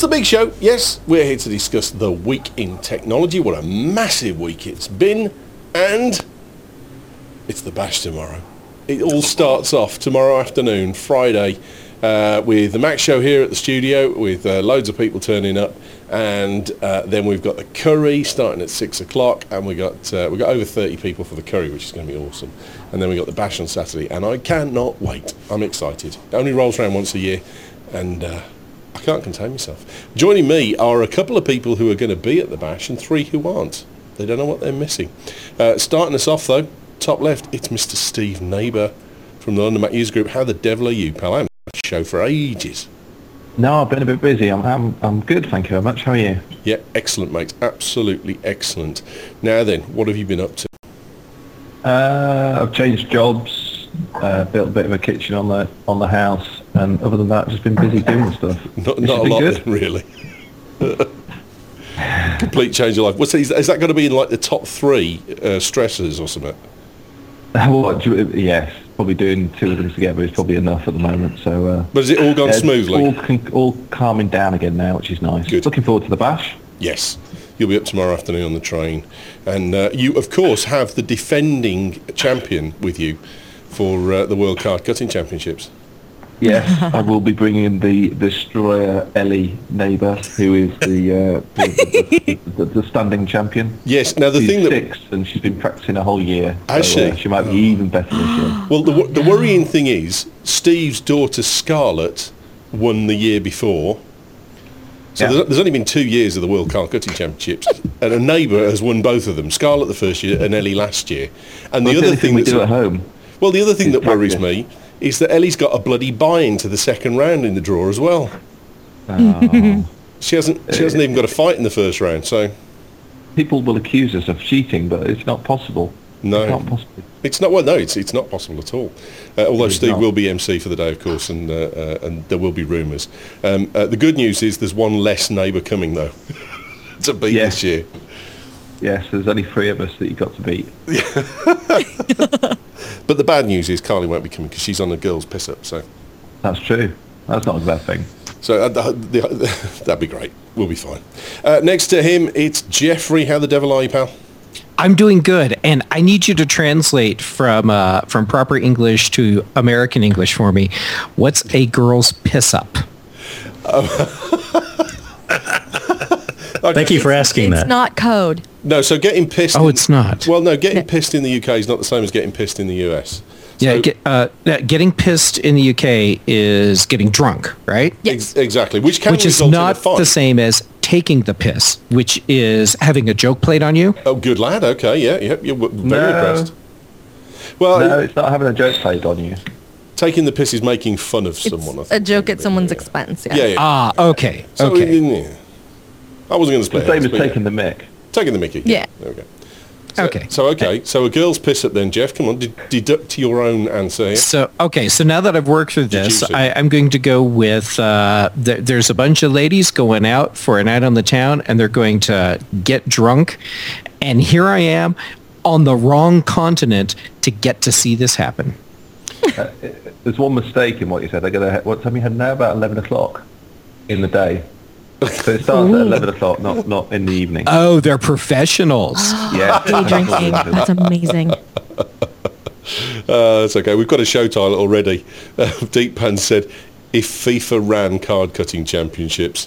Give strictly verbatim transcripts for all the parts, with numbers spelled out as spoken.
It's the big show. Yes, we're here to discuss the week in technology. What a massive week it's been. And it's the Bash tomorrow. It all starts off tomorrow afternoon, Friday, uh, with the Mac Show here at the studio with uh, loads of people turning up. And uh, then we've got the curry starting at six o'clock, and we got uh, we got over thirty people for the curry, which is going to be awesome. And then we got the Bash on Saturday, and I cannot wait. I'm excited. It only rolls around once a year, and uh, I can't contain myself. Joining me are a couple of people who are going to be at the Bash, and three who aren't. They don't know what they're missing. Uh, starting us off though, top left, it's Mister Steve Neighbour from the London Mac User Group. How the devil are you, pal? I haven't had a show for ages. No, I've been a bit busy. I'm, I'm I'm good, thank you very much. How are you? Yeah, excellent, mate. Absolutely excellent. Now then, what have you been up to? Uh, I've changed jobs, uh, built a bit of a kitchen on the on the house, and other than that, just been busy doing stuff. Not, This not a has been lot, good. then, really. Complete change of life. What's is, is that going to be in like the top three uh, stressors or something? What, do you- yes, probably doing two of them together is probably enough at the moment. So, uh, But has it all gone yeah, it's smoothly? All, con- all calming down again now, which is nice. Good. Looking forward to the Bash. Yes. You'll be up tomorrow afternoon on the train. And uh, you, of course, have the defending champion with you for uh, the World Card Cutting Championships. Yes, I will be bringing the Destroyer Ellie Neighbour, who is the, uh, the, the, the, the standing champion. Yes. Now, the She's thing that... six, and she's been practicing a whole year. Has so, uh, she? she might be even better this year. Well, the, wo- the worrying thing is Steve's daughter Scarlett won the year before. So Yeah. there's, there's only been two years of the World Card Cutting Championships, and a neighbour has won both of them. Scarlett the first year and Ellie last year. And Well, the it's other the thing we that's do at home. well, the other thing is that worries practice. me is that Ellie's got a bloody buy-in to the second round in the draw as well. Oh. She hasn't she hasn't even got a fight in the first round. So People will accuse us of cheating, but it's not possible. no, It's not possible. it's not well. No, it's it's not possible at all. Uh, although It is Steve not. will be M C for the day, of course, and uh, uh, and there will be rumours. Um, uh, the good news is there's one less neighbour coming though to beat Yeah. this year. Yes, there's only three of us that you got to beat. But the bad news is Carly won't be coming because she's on the girls' piss up. So That's true. That's not a bad thing. so uh, the, the, that'd be great. We'll be fine. Uh, next to him, it's Jeffrey. How the devil are you, pal? I'm doing good, and I need you to translate from uh, from proper English to American English for me. What's a girl's piss up? Thank you for asking It's that. not code. No, so getting pissed... Oh, in- it's not. Well, no, getting pissed in the U K is not the same as getting pissed in the U S. Yeah, So- get, uh, yeah, getting pissed in the U K is getting drunk, right? Ex- exactly. Which can Which is result in a not fight. the same as taking the piss, which is having a joke played on you. Oh, good lad. Okay, yeah, yeah. You're w- very No. impressed. Well, No, it's not having a joke played on you. taking the piss is making fun of It's someone. I a think. joke at someone's expense. Yeah. Yeah, yeah. Ah, okay, So, okay. yeah. I wasn't going to split The same hairs, as but yeah. taking the mick. Taking the mickey. Yeah. There we go. So, Okay. So, okay. So a girl's piss up then, Jeff. Come on, de- deduct your own answer here. So, okay, so now that I've worked through this, Deduce it. I, I'm going to go with, uh, th- there's a bunch of ladies going out for a night on the town, and they're going to get drunk. And here I am on the wrong continent to get to see this happen. There's one mistake in what you said. They're gonna. What time you had now? About eleven o'clock in the day. So it starts at eleven o'clock, not not in the evening. Oh, they're professionals. Yeah. Day drinking. That's amazing. Uh, that's okay. We've got a show title already. Uh, Deep Pan said, if FIFA ran card cutting championships.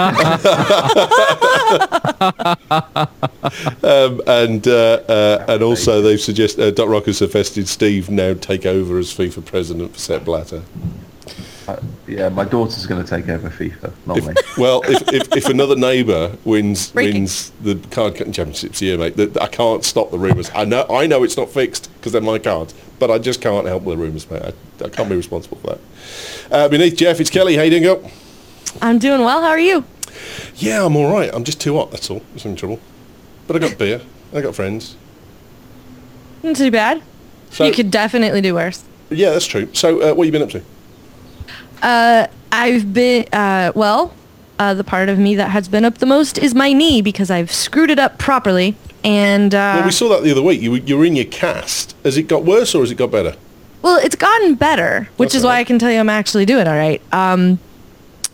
um, and uh, uh, and also they've suggested, uh, Doc Rock has suggested Steve now take over as FIFA president for Sepp Blatter. Uh, yeah, my daughter's going to take over FIFA, not me. If, well, if, if, if another neighbour wins Breaking. wins the card cutting championships here, mate, that I can't stop the rumours. I know I know it's not fixed because they're my cards, but I just can't help the rumours, mate. I, I can't be responsible for that. Uh, beneath Jeff, it's Kelly. How you doing, girl? I'm doing well. How are you? Yeah, I'm all right. I'm just too hot. That's all. I'm in trouble. But I got beer. I got friends. Not too bad. So you could definitely do worse. yeah, that's true. So uh, what have you been up to? Uh, I've been, uh, well, uh, the part of me that has been up the most is my knee because I've screwed it up properly. And, uh, Well, we saw that the other week. You were, you were in your cast. Has it got worse or has it got better? well, it's gotten better, which That's is why all right. I can tell you I'm actually doing all right. Um,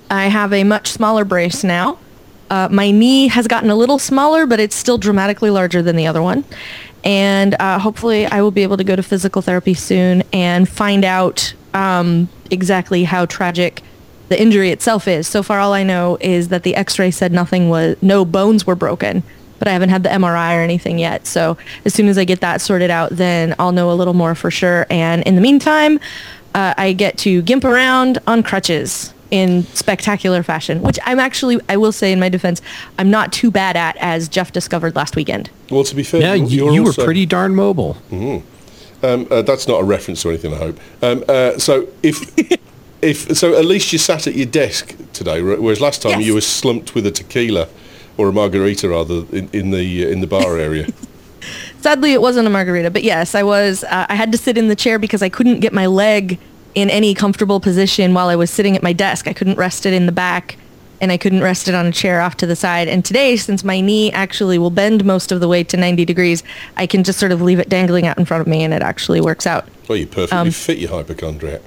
I have a much smaller brace now. Uh, my knee has gotten a little smaller, but it's still dramatically larger than the other one. And uh, hopefully I will be able to go to physical therapy soon and find out um, exactly how tragic the injury itself is. So far, all I know is that the x-ray said nothing was, no bones were broken, but I haven't had the M R I or anything yet. So as soon as I get that sorted out, then I'll know a little more for sure. And in the meantime, uh, I get to gimp around on crutches in spectacular fashion, which I'm actually, I will say in my defense, I'm not too bad at, as Jeff discovered last weekend. Well, to be fair, Yeah, you, you're you also, were pretty darn mobile. Mm-hmm. Um, uh, that's not a reference to anything, I hope. Um, uh, so if if so, at least you sat at your desk today, whereas last time Yes. you were slumped with a tequila or a margarita, rather, in, in the uh, in the bar area. Sadly, it wasn't a margarita, but yes, I was. Uh, I had to sit in the chair because I couldn't get my leg in any comfortable position while I was sitting at my desk. I couldn't rest it in the back, and I couldn't rest it on a chair off to the side. And today, since my knee actually will bend most of the way to ninety degrees, I can just sort of leave it dangling out in front of me, and it actually works out. Well, you perfectly Um, fit, you hypochondriac.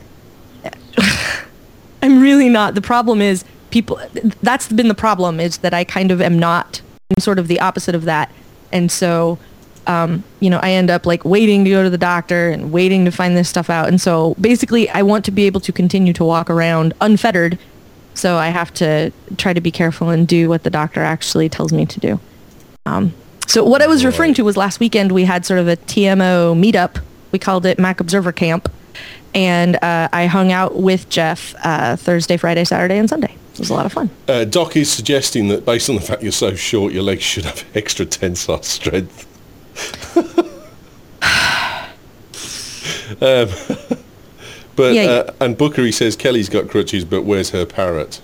I'm really not. The problem is people, that's been the problem, is that I kind of am not. I'm sort of the opposite of that. And so, um, you know, I end up like waiting to go to the doctor and waiting to find this stuff out. And so basically I want to be able to continue to walk around unfettered. So I have to try to be careful and do what the doctor actually tells me to do. Um, so what I was referring to was last weekend we had sort of a T M O meetup. We called it Mac Observer Camp. And uh, I hung out with Jeff uh, Thursday, Friday, Saturday, and Sunday. It was a lot of fun. Uh, Doc is suggesting that based on the fact you're so short, your legs should have extra tensile strength. um, but Yeah. uh, and Bookery says Kelly's got crutches, but where's her parrot?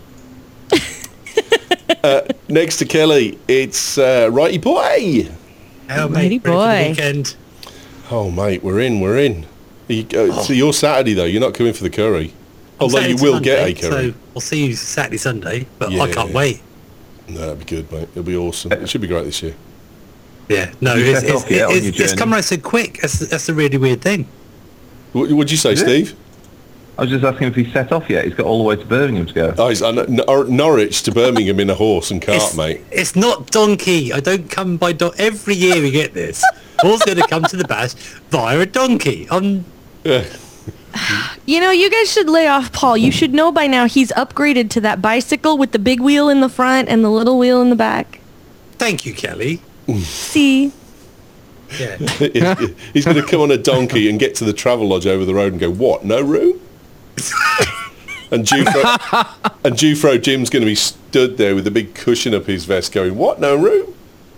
uh, next to Kelly, it's uh, Righty Boy. Oh, Mighty mate, ready for the boy. weekend. Oh, mate, we're in, we're in. You, uh, So you're Saturday, though. You're not coming for the curry. I'm Although you Saturday to will get a Monday, curry. So I'll see you Saturday, Sunday, but I Yeah. can't wait. No, that'd be good, mate. It'll be awesome. It should be great this year. Yeah, no, You it's, set it's, off yet on it's, your it's journey? come around so quick. That's, that's a really weird thing. What would you say, Is it? Steve? I was just asking if he's set off yet. He's got all the way to Birmingham to go. Oh, he's, uh, Nor- Norwich to Birmingham in a horse and cart, It's, mate. it's not donkey. I don't come by don Every year we get this. Paul's going to come to the bash via a donkey. I'm Yeah. You know, you guys should lay off Paul. You should know by now he's upgraded to that bicycle with the big wheel in the front and the little wheel in the back. Thank you, Kelly. See? Yeah. He's going to come on a donkey and get to the travel lodge over the road and go, what, no room? and Jufro, and Jufro Jim's going to be stood there with a big cushion up his vest going, what, no room?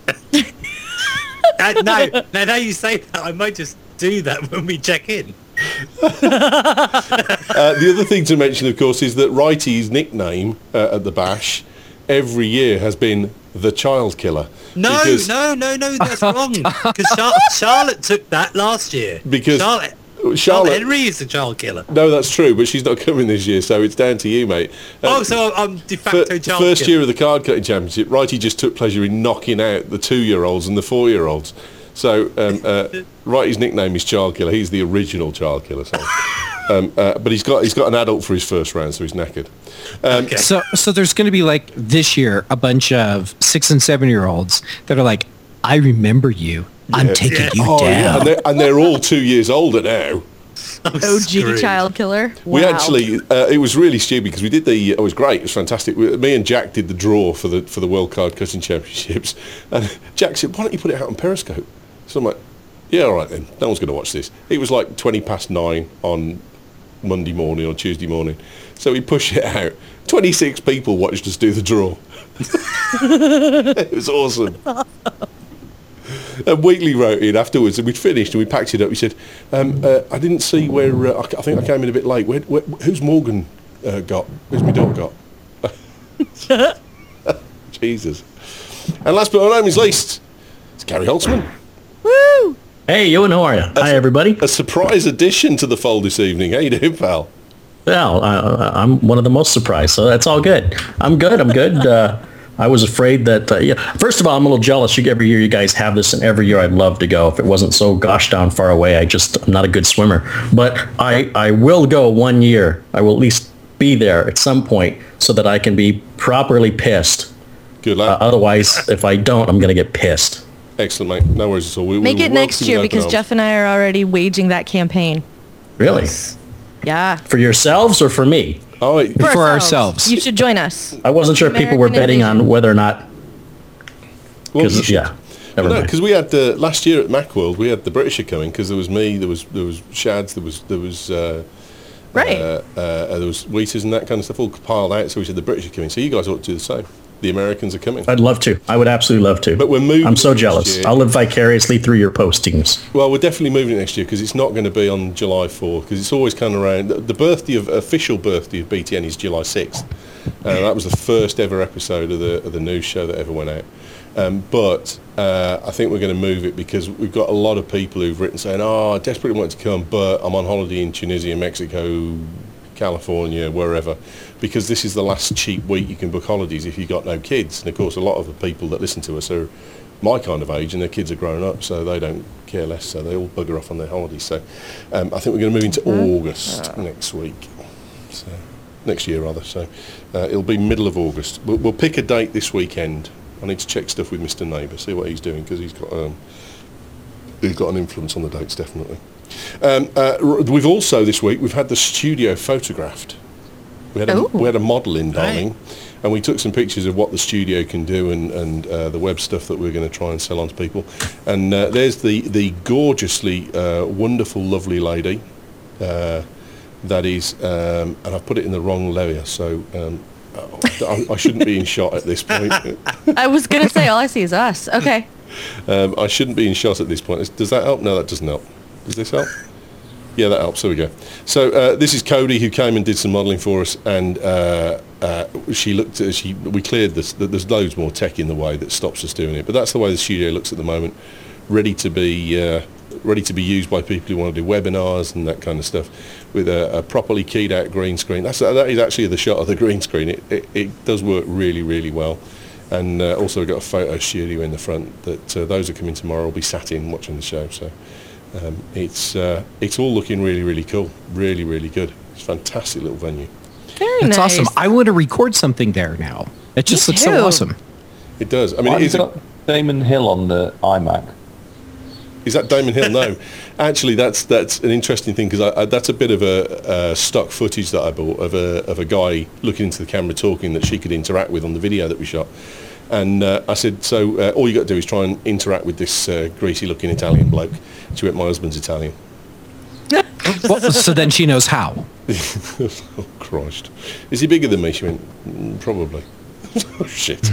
Uh, no, now, now you say that, I might just do that when we check in. Uh, the other thing to mention, of course, is that Righty's nickname uh, at the bash every year has been the Child Killer. No, because, no, no, no, that's wrong. Because Char- Charlotte took that last year. Because Charlotte, Charlotte- Charlotte Henry is the child killer. No, that's true, but she's not coming this year, so it's down to you, mate. Uh, Oh, so I'm de facto fir- child First killer. year of the card cutting championship, Righty just took pleasure in knocking out the two-year-olds and the four-year-olds. So um, uh, Righty's nickname is Child Killer. He's the original Child Killer. So. Um, uh, but he's got he's got an adult for his first round, so he's knackered. Um, Okay. So, so there's going to be like this year a bunch of six and seven year olds that are like, I remember you. I'm Yeah. taking Yeah. you oh, yeah, down. and, they're, and they're all two years older now. I'm O G screwed. child killer. We Wow. actually, uh, it was really stupid because we did the, it was great, it was fantastic. We, me and Jack did the draw for the for the World Card Cutting Championships, and Jack said, why don't you put it out on Periscope? So I'm like, yeah, all right then, no one's going to watch this. It was like twenty past nine on Monday morning or Tuesday morning, so we pushed it out. twenty-six people watched us do the draw. It was awesome. And Wheatley wrote in afterwards, and we'd finished and we packed it up. He said, um, uh, I didn't see where, uh, I, I think I came in a bit late. Where, where, who's Morgan uh, got? Who's my dog got? Jesus. And last but not least, least, it's Gary Holtzman. Woo! Hey, Ewan, how are you? Hi, everybody. A surprise addition to the fold this evening. How you doing, pal? Well, I, I'm one of the most surprised, so that's all good. I'm good. I'm good. Uh, I was afraid that, uh, yeah. First of all, I'm a little jealous. You, every year you guys have this, and every year I'd love to go. If it wasn't so gosh darn far away, I just, I'm not a good swimmer. But I, I will go one year. I will at least be there at some point. so that I can be properly pissed. Good Uh, lad. otherwise, if I don't, I'm going to get pissed. Excellent, mate. No worries at all. We, Make we it will next welcome year you with because open Jeff and I are already waging that campaign. Really? Yeah. For yourselves or for me? arms. Oh, wait. For ourselves. You should join us. I wasn't sure if people were betting on Americanization. whether or not. Well, you Because should. yeah, never No, mind. because we had uh, last year at Macworld, we had the British are coming because there was me, there was there was Shads, there was there was uh, Right. uh, uh, there was Wheaters and that kind of stuff all piled out. So we said the British are coming. So you guys ought to do the same. The Americans are coming. I'd love to. I would absolutely love to. But we're moving I'm so next jealous. year. I'll live vicariously through your postings. Well, we're definitely moving it next year because it's not going to be on July fourth because it's always kind of around. The, the birthday of official birthday of B T N is July sixth. Uh, that was the first ever episode of the of the news show that ever went out. Um, but uh, I think we're going to move it because we've got a lot of people who've written saying, "Oh, I desperately want to come, but I'm on holiday in Tunisia, Mexico, California, wherever," because this is the last cheap week you can book holidays if you've got no kids. And of course, a lot of the people that listen to us are my kind of age, and their kids are grown up, so they don't care less. So they all bugger off on their holidays. So um, I think we're going to move into August next week, so next year rather. So uh, it'll be middle of August. We'll, we'll pick a date this weekend. I need to check stuff with Mister Neighbour, see what he's doing because he's got um, he's got an influence on the dates definitely. Um, uh, r- we've also this week we've had the studio photographed. We had a, Ooh. we had a model in, darling, Right. and we took some pictures of what the studio can do and and uh, the web stuff that we're going to try and sell on to people. And uh, there's the the gorgeously uh, wonderful, lovely lady. Uh, that is, um, and I've put it in the wrong layer, so um, I, I shouldn't be in shot at this point. I was going to say, all I see is us. Okay. Um, I shouldn't be in shot at this point. Does that help? No, that doesn't help. Does this help? Yeah, that helps. There we go. So uh, this is Cody who came and did some modelling for us, and uh, uh, she looked at. She we cleared this. There's loads more tech in the way that stops us doing it, but that's the way the studio looks at the moment, ready to be uh, ready to be used by people who want to do webinars and that kind of stuff, with a, a properly keyed out green screen. That's that is actually the shot of the green screen. It it, it does work really really well. And uh, also we've got a photo studio in the front that uh, those who come in tomorrow will be sat in watching the show. So um, it's uh, it's all looking really, really cool. Really, really good. It's a fantastic little venue. Very That's nice. awesome. I want to record something there now. It just Me looks too. so awesome. It does. I mean, Why it have is, you a, got Damon Hill on the iMac? is that Damon Hill? No. Actually, that's that's an interesting thing because I, I, that's a bit of a, a stock footage that I bought of a, of a guy looking into the camera talking that she could interact with on the video that we shot. And uh, I said, so uh, all you got to do is try and interact with this uh, greasy-looking Italian bloke. She went, my husband's Italian. Well, so then she knows how. Oh, Christ. Is he bigger than me? She went, "Mm, probably. Oh, shit.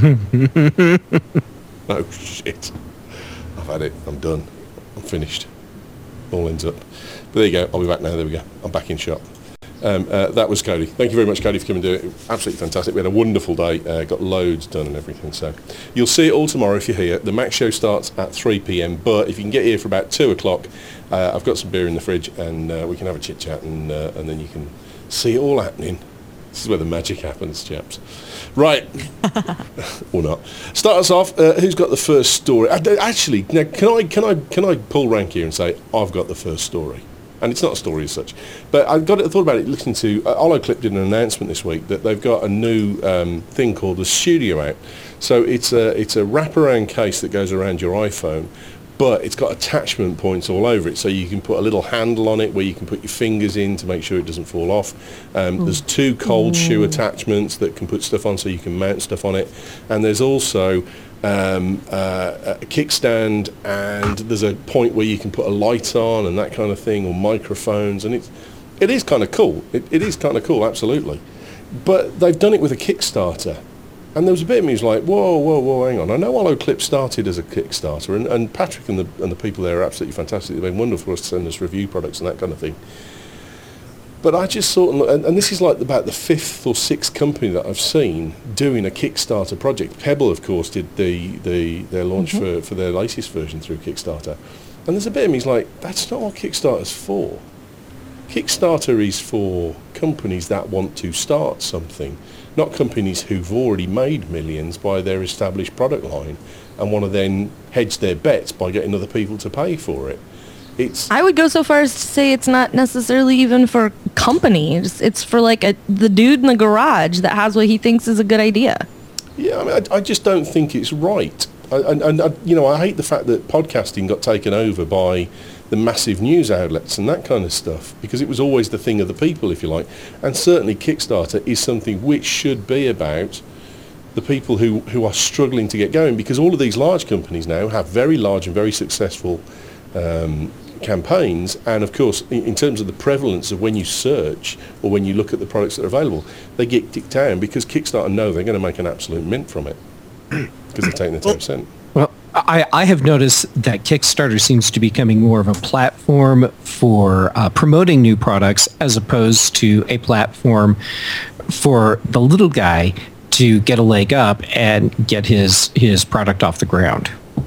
Oh, shit. I've had it. I'm done. I'm finished. All ends up. But there you go. I'll be back now. There we go. I'm back in shop. Um, uh, that was Cody. Thank you very much, Cody, for coming and doing it. Absolutely fantastic. We had a wonderful day. Uh, got loads done and everything. So you'll see it all tomorrow if you're here. The Mac show starts at three p.m. But if you can get here for about two o'clock, uh, I've got some beer in the fridge and uh, we can have a chit chat and uh, and then you can see it all happening. This is where the magic happens, chaps. Right. Or not. Start us off. Uh, who's got the first story? Uh, actually, now, can I can I can I pull rank here and say I've got the first story? And it's not a story as such, but I got it, thought about it listening to uh, Holoclip did an announcement this week that they've got a new um, thing called the Studio out. So it's a it's a wraparound case that goes around your iPhone, but it's got attachment points all over it, so you can put a little handle on it where you can put your fingers in to make sure it doesn't fall off. Um, there's two cold shoe attachments that can put stuff on, so you can mount stuff on it, and there's also um, uh, a kickstand, and there's a point where you can put a light on and that kind of thing, or microphones, and it's it is kind of cool. It, it is kind of cool, absolutely. But they've done it with a Kickstarter. And there was a bit of me who's like, whoa, whoa, whoa, hang on. I know Holoclip started as a Kickstarter, and, and Patrick and the and the people there are absolutely fantastic. They've been wonderful for us to send us review products and that kind of thing. But I just sort of, and, and this is like about the fifth or sixth company that I've seen doing a Kickstarter project. Pebble, of course, did the, the their launch Mm-hmm. for, for their latest version through Kickstarter. And there's a bit of me who's like, that's not what Kickstarter's for. Kickstarter is for companies that want to start something, not companies who've already made millions by their established product line and want to then hedge their bets by getting other people to pay for it. It's I would go so far as to say it's not necessarily even for companies. It's for like a the dude in the garage that has what he thinks is a good idea. yeah. I mean, I, I just don't think it's right. I, and, and I, you know, I hate the fact that podcasting got taken over by the massive news outlets and that kind of stuff, because it was always the thing of the people, if you like. And certainly Kickstarter is something which should be about the people who, who are struggling to get going, because all of these large companies now have very large and very successful um, campaigns, and of course in, in terms of the prevalence of when you search or when you look at the products that are available, they get dicked down because Kickstarter know they're going to make an absolute mint from it because they're taking the ten percent. Well, I, I have noticed that Kickstarter seems to be becoming more of a platform for uh, promoting new products as opposed to a platform for the little guy to get a leg up and get his, his product off the ground.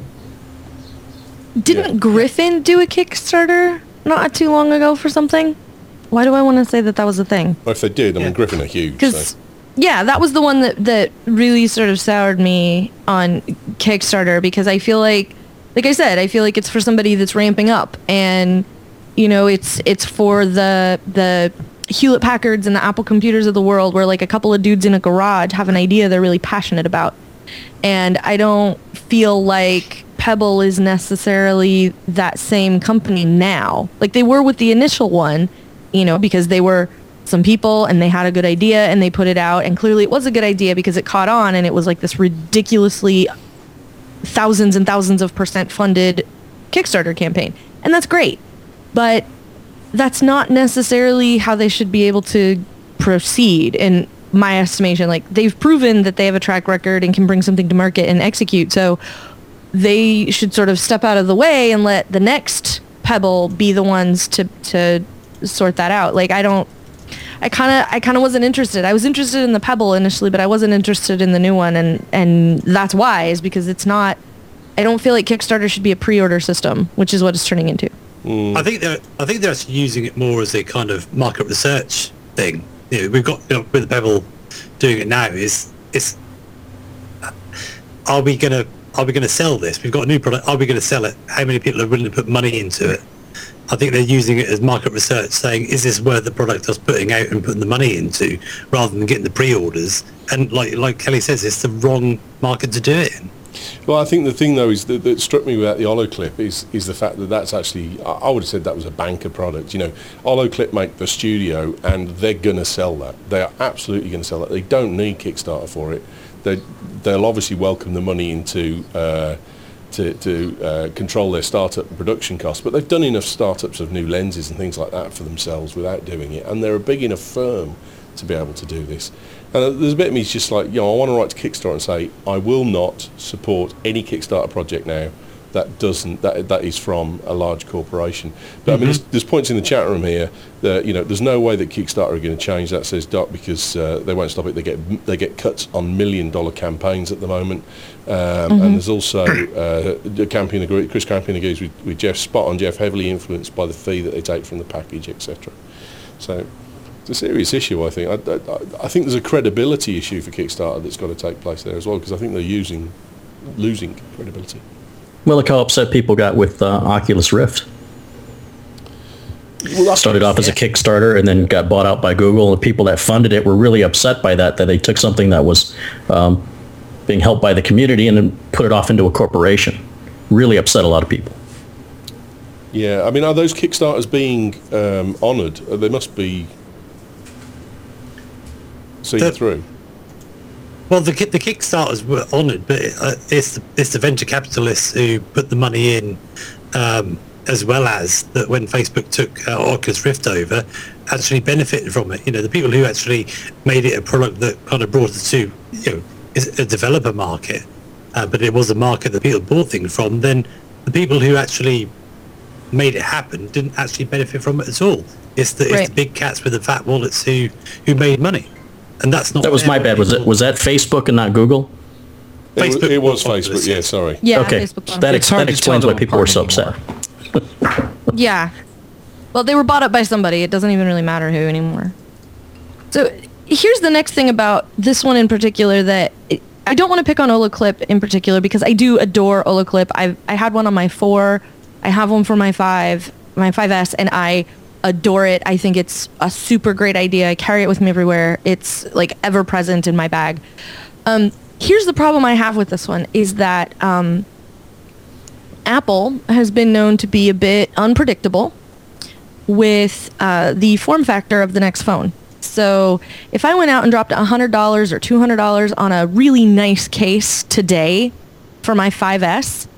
Didn't Yeah. Griffin do a Kickstarter not too long ago for something? Why do I want to say that that was a thing? Well, if they did, I mean, Yeah. Griffin are huge. Because, So. yeah, that was the one that, that really sort of soured me on Kickstarter, because I feel like, like I said, I feel like it's for somebody that's ramping up, and, you know, it's it's for the the Hewlett Packards and the Apple computers of the world, where like a couple of dudes in a garage have an idea they're really passionate about. And I don't feel like Pebble is necessarily that same company now. Like they were with the initial one, you know, because they were some people and they had a good idea and they put it out, and clearly it was a good idea because it caught on, and it was like this ridiculously thousands and thousands of percent funded Kickstarter campaign. And that's great. But that's not necessarily how they should be able to proceed in my estimation. Like they've proven that they have a track record and can bring something to market and execute. So they should sort of step out of the way and let the next Pebble be the ones to to sort that out. Like I don't I kind of I kind of wasn't interested. I was interested in the Pebble initially, but I wasn't interested in the new one, and and that's why, is because it's not, I don't feel like Kickstarter should be a pre-order system, which is what it's turning into. I think they're I think they're actually using it more as a kind of market research thing. You know, we've got, you know, with Pebble doing it now is is are we gonna are we gonna sell this? We've got a new product. Are we gonna sell it? How many people are willing to put money into it? I think they're using it as market research, saying, is this worth the product I was putting out and putting the money into, rather than getting the pre-orders? And like like Kelly says, it's the wrong market to do it in. Well, I think the thing though is that, that struck me about the Holoclip is is the fact that that's actually, I, I would have said that was a banker product. You know, Holoclip make the studio and they're going to sell that. They are absolutely going to sell that. They don't need Kickstarter for it. They they'll obviously welcome the money into uh, to to uh, control their startup and production costs, but they've done enough startups of new lenses and things like that for themselves without doing it, and they're a big enough firm to be able to do this. And there's a bit of me is just like, you know, I want to write to Kickstarter and say, I will not support any Kickstarter project now that doesn't, that that is from a large corporation. But mm-hmm. I mean, there's, there's points in the chat room here that, you know, there's no way that Kickstarter are going to change that, says Doc, because uh, they won't stop it. They get they get cuts on million dollar campaigns at the moment. Um, mm-hmm. And there's also uh, Campion agree, Chris Campion agrees with, with Jeff, spot on Jeff, heavily influenced by the fee that they take from the package, et cetera. So it's a serious issue, I think. I, I, I think there's a credibility issue for Kickstarter that's got to take place there as well, because I think they're using, losing credibility. Well, look how upset people got with uh, Oculus Rift. Well, started off as a Kickstarter and then got bought out by Google. And the people that funded it were really upset by that, that they took something that was um, being helped by the community and then put it off into a corporation. Really upset a lot of people. Yeah, I mean, are those Kickstarters being um, honoured? Uh, They must be seen The- through. Well, the the Kickstarters were honoured, but uh, it's the, it's the venture capitalists who put the money in, um, as well as that when Facebook took uh, Oculus Rift over, actually benefited from it. You know, the people who actually made it a product that kind of brought it to, you know, is a developer market, uh, but it was a market that people bought things from. Then the people who actually made it happen didn't actually benefit from it at all. It's the, Right. it's the big cats with the fat wallets who who made money. And that's not. That was my bad. Was it was that Facebook and not Google? It, was- Facebook it was bought Facebook, this, yeah, yeah. sorry. Yeah, Okay, Facebook bought that, them. ex- It's hard that to tell explains why them people were so apart upset. Yeah. Well, they were bought up by somebody. It doesn't even really matter who anymore. So here's the next thing about this one in particular that I don't want to pick on Holoclip in particular, because I do adore Holoclip. I I had one on my four. I have one for my five, my five S, and I adore it. I think it's a super great idea. I carry it with me everywhere. It's like ever present in my bag. Um, here's the problem I have with this one is that um, Apple has been known to be a bit unpredictable with uh, the form factor of the next phone. So if I went out and dropped one hundred dollars or two hundred dollars on a really nice case today for my five S,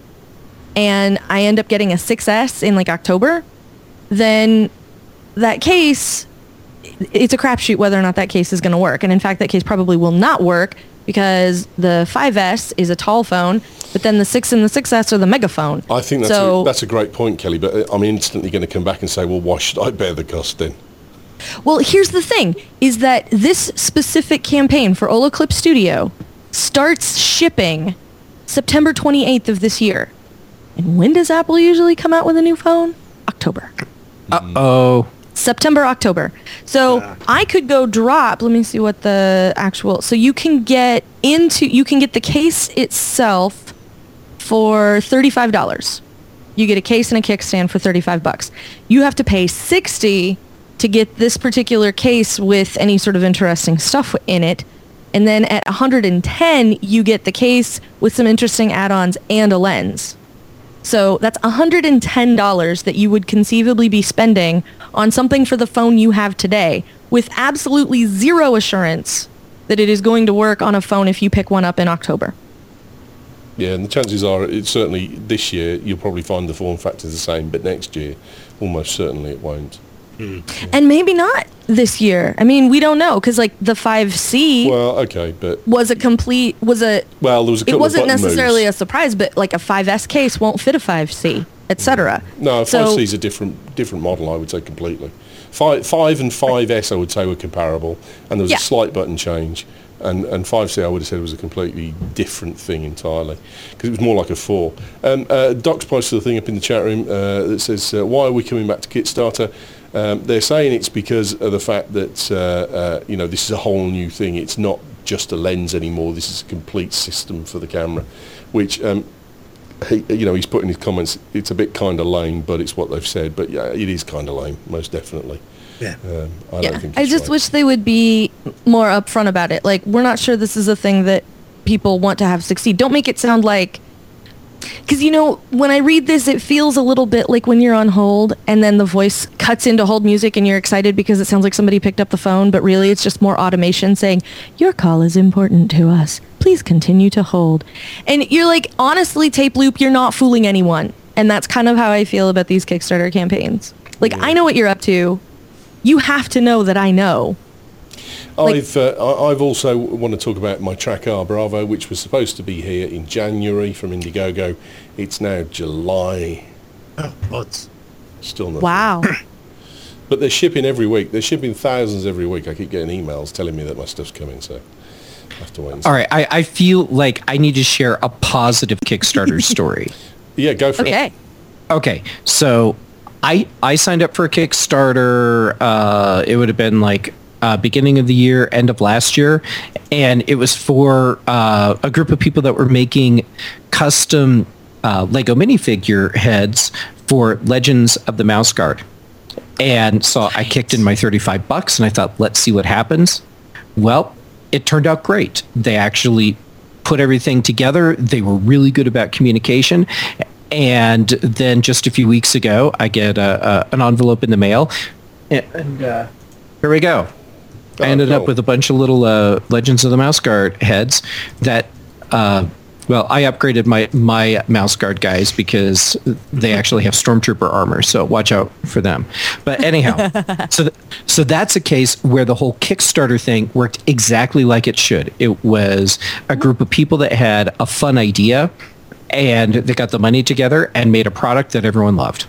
and I end up getting a six S in like October, then that case, it's a crapshoot whether or not that case is going to work. And in fact, that case probably will not work because the five S is a tall phone, but then the six and the six S are the megaphone. I think that's, so, a, that's a great point, Kelly, but I'm instantly going to come back and say, well, why should I bear the cost then? Well, here's the thing, is that this specific campaign for Olloclip Studio starts shipping September twenty-eighth of this year. And when does Apple usually come out with a new phone? October. Uh-oh. September, October. So uh. I could go drop, let me see what the actual, so you can get into, you can get the case itself for thirty-five dollars. You get a case and a kickstand for thirty-five bucks. You have to pay sixty to get this particular case with any sort of interesting stuff in it. And then at one hundred ten, you get the case with some interesting add-ons and a lens. So that's one hundred ten dollars that you would conceivably be spending on something for the phone you have today with absolutely zero assurance that it is going to work on a phone if you pick one up in October. Yeah, and the chances are, it's certainly this year, you'll probably find the form factors the same, but next year, almost certainly it won't. Mm. Yeah. And maybe not this year. I mean, we don't know, because like the five C well, okay, but was a complete, was a, well, there was a couple it wasn't of button necessarily moves. a surprise, but like a five S case won't fit a five C, et cetera. No, so, five C is a different different model, I would say, completely. Five, five and five S, I would say, were comparable, and there was yeah. a slight button change. And, and five C, I would have said, was a completely different thing entirely, because it was more like a four. Um, uh, Doc's posted a thing up in the chat room uh, that says, uh, why are we coming back to Kickstarter? Um, they're saying it's because of the fact that, uh, uh, you know, this is a whole new thing. It's not just a lens anymore. This is a complete system for the camera, which, um, he, you know, he's put in his comments, it's a bit kind of lame, but it's what they've said. But yeah, it is kind of lame, most definitely. Yeah. Um, I yeah. don't think I it's just right. wish they would be more upfront about it. Like, we're not sure this is a thing that people want to have succeed. Don't make it sound like, because, you know, when I read this, it feels a little bit like when you're on hold and then the voice cuts into hold music and you're excited because it sounds like somebody picked up the phone, but really it's just more automation saying, your call is important to us. Please continue to hold. And you're like, honestly, Tape Loop, you're not fooling anyone. And that's kind of how I feel about these Kickstarter campaigns. Like, yeah. I know what you're up to. You have to know that I know. Like, I've uh, I- I've also want to talk about my Tracker Bravo, which was supposed to be here in January from Indiegogo. It's now July. Oh, odds. Still not. Wow. But they're shipping every week. They're shipping thousands every week. I keep getting emails telling me that my stuff's coming, so I have to wait and see. All right, I, I feel like I need to share a positive Kickstarter story. Yeah, go for okay. it. Okay, so I I signed up for a Kickstarter. Uh, it would have been like uh, beginning of the year, end of last year, and it was for uh, a group of people that were making custom uh, Lego minifigure heads for Legends of the Mouse Guard. And so I kicked in my thirty-five bucks, and I thought, let's see what happens. Well, it turned out great. They actually put everything together. They were really good about communication. And then just a few weeks ago, I get a, a, an envelope in the mail, and, and uh, here we go. Oh, I ended cool. up with a bunch of little uh, Legends of the Mouse Guard heads that, uh, well, I upgraded my, my Mouse Guard guys because they actually have Stormtrooper armor, so watch out for them. But anyhow, so th- so that's a case where the whole Kickstarter thing worked exactly like it should. It was a group of people that had a fun idea, and they got the money together and made a product that everyone loved.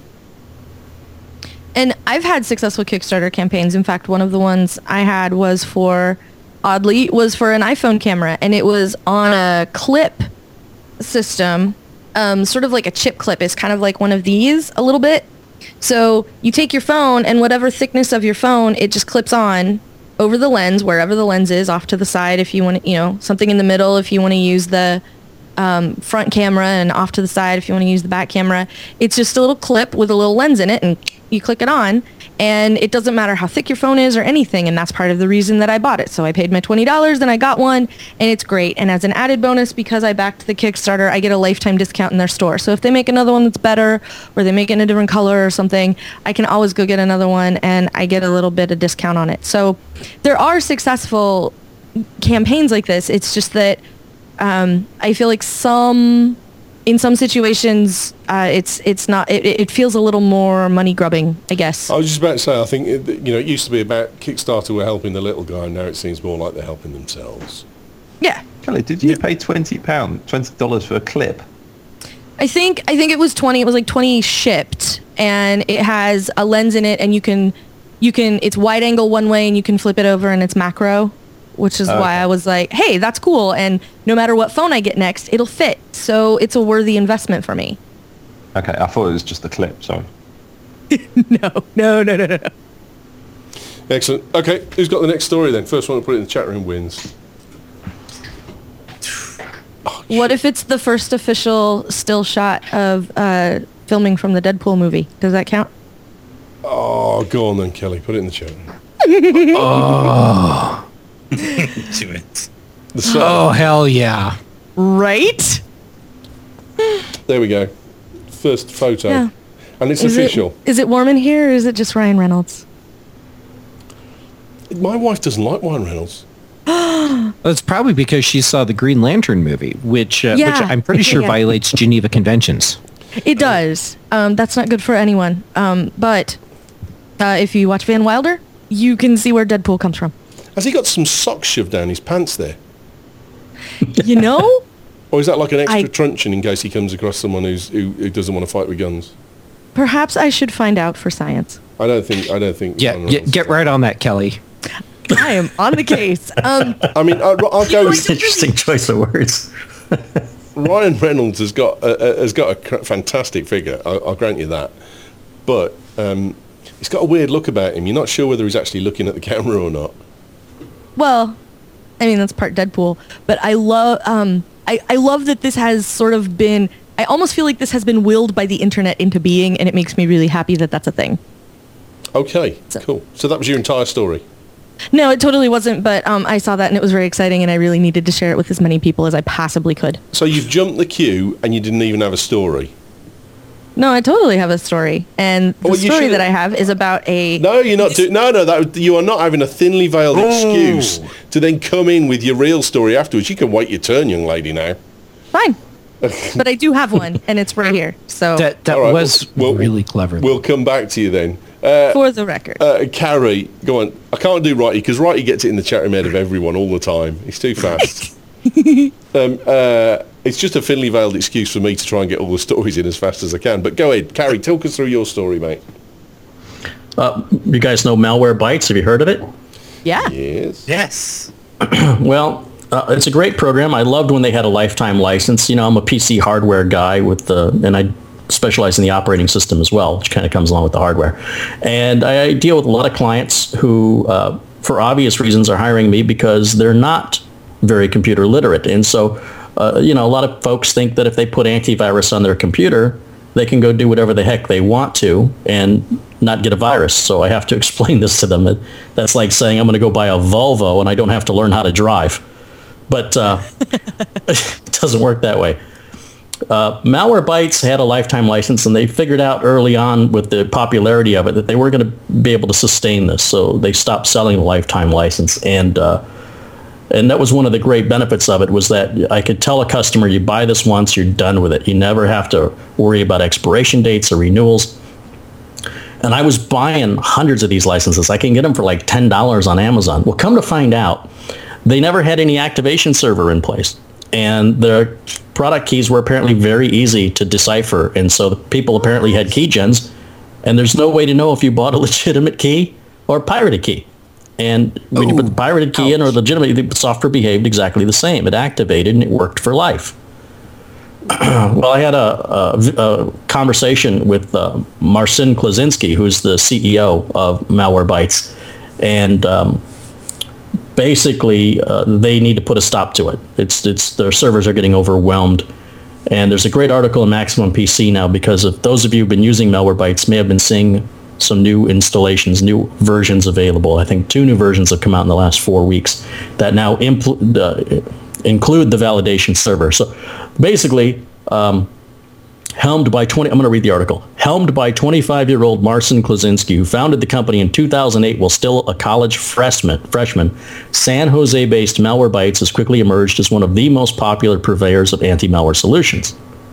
And I've had successful Kickstarter campaigns. In fact, one of the ones I had was for, oddly, was for an iPhone camera, and it was on a clip system, um, sort of like a chip clip. It's kind of like one of these a little bit. So you take your phone, and whatever thickness of your phone, it just clips on over the lens, wherever the lens is, off to the side if you want to, you know, something in the middle if you want to use the um, front camera and off to the side if you want to use the back camera. It's just a little clip with a little lens in it, and you click it on, and it doesn't matter how thick your phone is or anything, and that's part of the reason that I bought it. So I paid my twenty dollars and I got one, and it's great. And as an added bonus, because I backed the Kickstarter, I get a lifetime discount in their store. So if they make another one that's better, or they make it in a different color or something, I can always go get another one, and I get a little bit of discount on it. So there are successful campaigns like this. It's just that um, I feel like some... in some situations, uh, it's it's not. It, it feels a little more money grubbing, I guess. I was just about to say, I think it, you know, it used to be about Kickstarter were helping the little guy, and now it seems more like they're helping themselves. Yeah. Kelly, did you pay twenty pounds, twenty dollars for a clip? I think I think it was twenty. It was like twenty shipped, and it has a lens in it, and you can you can it's wide angle one way, and you can flip it over, and it's macro, which is Okay. why I was like, hey, that's cool, and no matter what phone I get next, it'll fit. So it's a worthy investment for me. Okay, I thought it was just a clip, sorry. No, no, no, no, no. no. Excellent. Okay, who's got the next story then? First one to put it in the chat room wins. What if it's the first official still shot of uh, filming from the Deadpool movie? Does that count? Oh, go on then, Kelly. Put it in the chat room. Two wins. The sun. Oh, hell yeah. Right? There we go. First photo. Yeah. And it's Is official. It, is it warm in here, or is it just Ryan Reynolds? My wife doesn't like Ryan Reynolds. It's probably because she saw the Green Lantern movie, which uh, Yeah. which I'm pretty sure Yeah. violates Geneva Conventions. It does. Um, that's not good for anyone. Um, but uh, if you watch Van Wilder, you can see where Deadpool comes from. Has he got some socks shoved down his pants there? You know? Or is that like an extra I- truncheon in case he comes across someone who's, who, who doesn't want to fight with guns? Perhaps I should find out for science. I don't think. I don't think. Yeah, Ryan yeah, Reynolds- get right on that, Kelly. I am on the case. Um, I mean, I, I'll go. Interesting choice of words. Ryan Reynolds has got a, a, has got a cr- fantastic figure. I'll, I'll grant you that, but um, he's got a weird look about him. You're not sure whether he's actually looking at the camera or not. well, I mean, that's part Deadpool. But I love, um, I, I love that this has sort of been, I almost feel like this has been willed by the internet into being, and it makes me really happy that that's a thing. Okay, So- cool. So that was your entire story. No, it totally wasn't, but um, I saw that and it was very exciting, and I really needed to share it with as many people as I possibly could. So you've jumped the queue and you didn't even have a story. No, I totally have a story, and the Well, you story should- that I have is about a... No, you're not. Do- no, no, that you are not having a thinly veiled excuse to then come in with your real story afterwards. You can wait your turn, young lady. Now. Fine. But I do have one, and it's right here. So, That that All right, was we'll- we'll- really clever. We'll come back to you then. Uh, for the record. uh, Carrie, go on. I can't do Righty because Righty gets it in the chat room head of everyone all the time. He's too fast. um, uh, it's just a thinly veiled excuse for me to try and get all the stories in as fast as I can. But go ahead, Carrie, talk us through your story, mate. Uh, you guys know Malware Bytes? Have you heard of it? yeah. Yes. Yes. Well, uh, it's a great program. I loved when they had a lifetime license. You know, I'm a P C hardware guy with the, and I specialize in the operating system as well, which kind of comes along with the hardware. And I deal with a lot of clients who, uh, for obvious reasons, are hiring me because they're not very computer literate. And so, uh, you know, a lot of folks think that if they put antivirus on their computer, they can go do whatever the heck they want to and not get a virus. So I have to explain this to them. That That's like saying I'm going to go buy a Volvo and I don't have to learn how to drive. But uh, it doesn't work that way. Uh, Malware Bytes had a lifetime license, and they figured out early on with the popularity of it that they weren't going to be able to sustain this. So they stopped selling the lifetime license. And uh, and that was one of the great benefits of it, was that I could tell a customer, you buy this once, you're done with it. You never have to worry about expiration dates or renewals. And I was buying hundreds of these licenses. I can get them for like ten dollars on Amazon. Well, come to find out, they never had any activation server in place. And their product keys were apparently very easy to decipher. And so the people apparently had key gens, and there's no way to know if you bought a legitimate key or a pirated key. And when you put the pirated key in or legitimate, the software behaved exactly the same. It activated and it worked for life. Well, I had a, a, a conversation with uh, Marcin Klasinski, who's the C E O of Malware Bytes. And um, basically uh, they need to put a stop to it. It's it's their servers are getting overwhelmed. And there's a great article in Maximum P C now, because if those of you who've been using Malwarebytes may have been seeing some new installations, new versions available. I think two new versions have come out in the last four weeks that now impl- uh, include the validation server. So basically, um, helmed by twenty, I'm going to read the article. Helmed by twenty-five-year-old Marcin Klozinski, who founded the company in two thousand eight while still a college freshman, freshman, San Jose-based Malwarebytes has quickly emerged as one of the most popular purveyors of anti-malware solutions.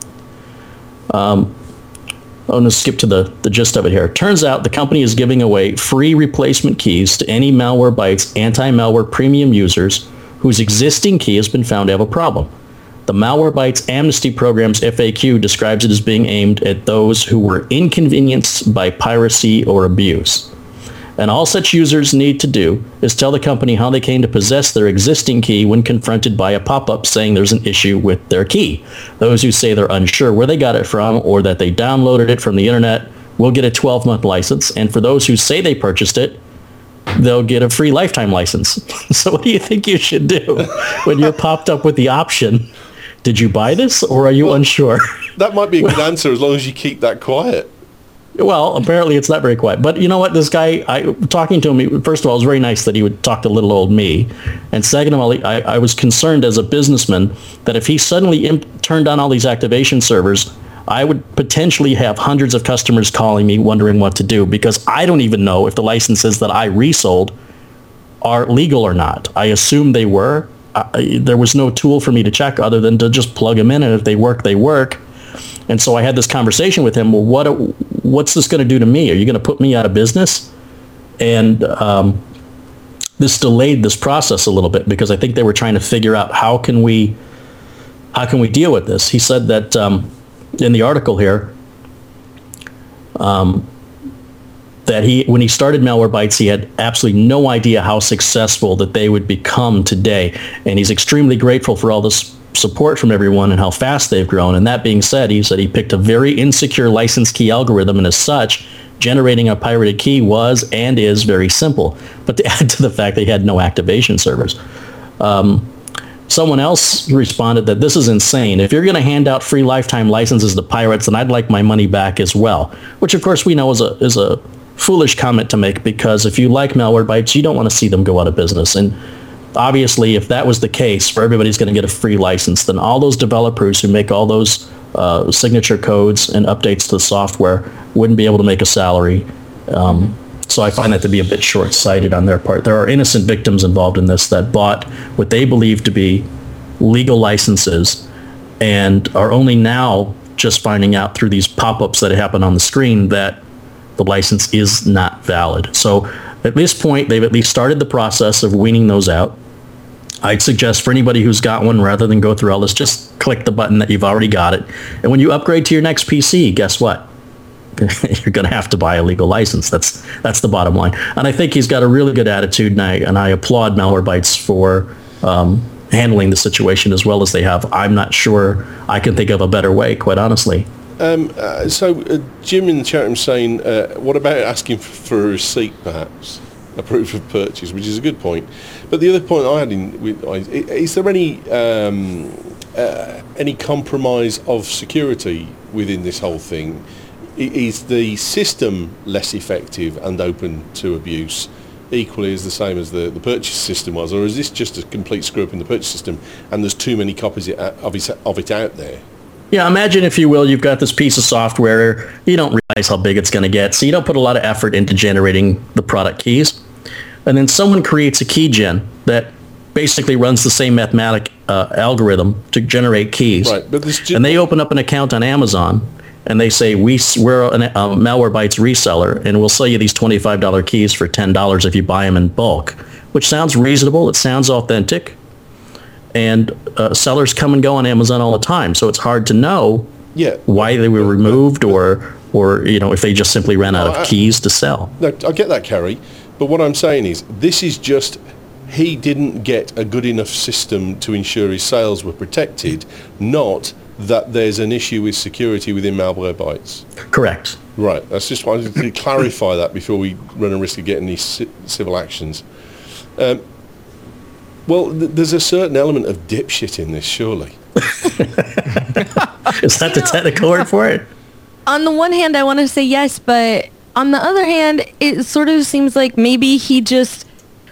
Um, I'm going to skip to the, the gist of it here. Turns out the company is giving away free replacement keys to any Malwarebytes anti-malware premium users whose existing key has been found to have a problem. The Malwarebytes Amnesty Program's F A Q describes it as being aimed at those who were inconvenienced by piracy or abuse. And all such users need to do is tell the company how they came to possess their existing key when confronted by a pop-up saying there's an issue with their key. Those who say they're unsure where they got it from or that they downloaded it from the internet will get a twelve-month license. And for those who say they purchased it, they'll get a free lifetime license. So what do you think you should do when you're popped up with the option? Did you buy this, or are you well, unsure? That might be a good answer as long as you keep that quiet. Well, apparently it's not very quiet. But you know what? This guy, I talking to him, first of all, it was very nice that he would talk to little old me. And second of all, I, I was concerned as a businessman that if he suddenly imp- turned on all these activation servers, I would potentially have hundreds of customers calling me wondering what to do, because I don't even know if the licenses that I resold are legal or not. I assume they were. I, there was no tool for me to check other than to just plug them in, and if they work, they work. And so I had this conversation with him. Well, what what's this going to do to me? Are you going to put me out of business? And um, this delayed this process a little bit, because I think they were trying to figure out how can we how can we deal with this. He said that um, in the article here um, that he when he started Malwarebytes, he had absolutely no idea how successful that they would become today, and he's extremely grateful for all this support from everyone and how fast they've grown. And that being said, he said he picked a very insecure license key algorithm, and as such, generating a pirated key was and is very simple. But to add to the fact they had no activation servers. Um, someone else responded that this is insane. If you're going to hand out free lifetime licenses to pirates, then I'd like my money back as well. Which of course we know is a is a foolish comment to make, because if you like Malwarebytes, you don't want to see them go out of business. And obviously, if that was the case, for everybody's going to get a free license, then all those developers who make all those uh, signature codes and updates to the software wouldn't be able to make a salary. Um, so I find that to be a bit short-sighted on their part. There are innocent victims involved in this that bought what they believe to be legal licenses and are only now just finding out through these pop-ups that happen on the screen that the license is not valid. So at this point, they've at least started the process of weaning those out. I'd suggest for anybody who's got one, rather than go through all this, just click the button that you've already got it. And when you upgrade to your next P C, guess what? You're going to have to buy a legal license. That's that's the bottom line. And I think he's got a really good attitude, and I, and I applaud Malwarebytes for um, handling the situation as well as they have. I'm not sure I can think of a better way, quite honestly. Um, uh, so uh, Jim in the chat room saying, uh, what about asking for a receipt, perhaps? A proof of purchase, which is a good point. But the other point I had in, with, is there any um, uh, any compromise of security within this whole thing? Is the system less effective and open to abuse equally as the same as the, the purchase system was? Or is this just a complete screw up in the purchase system and there's too many copies of it, of it out there? Yeah, imagine, if you will, you've got this piece of software, you don't realize how big it's going to get, so you don't put a lot of effort into generating the product keys. And then someone creates a key gen that basically runs the same mathematic uh, algorithm to generate keys. Right, but this gen- and they open up an account on Amazon, and they say, we, we're a, a Malwarebytes reseller, and we'll sell you these twenty-five dollars keys for ten dollars if you buy them in bulk, which sounds reasonable, it sounds authentic. And uh, sellers come and go on Amazon all the time, so it's hard to know yeah. why they were removed, or, or you know, if they just simply ran out of I, keys to sell. No, I get that, Kerry. But what I'm saying is, this is just, he didn't get a good enough system to ensure his sales were protected, not that there's an issue with security within Malwarebytes. Correct. Right. That's just wanted to clarify that before we run a risk of getting these civil actions. Um, Well, th- there's a certain element of dipshit in this, surely. Is that the technical word for it? On the one hand, I want to say yes, but on the other hand, it sort of seems like maybe he just...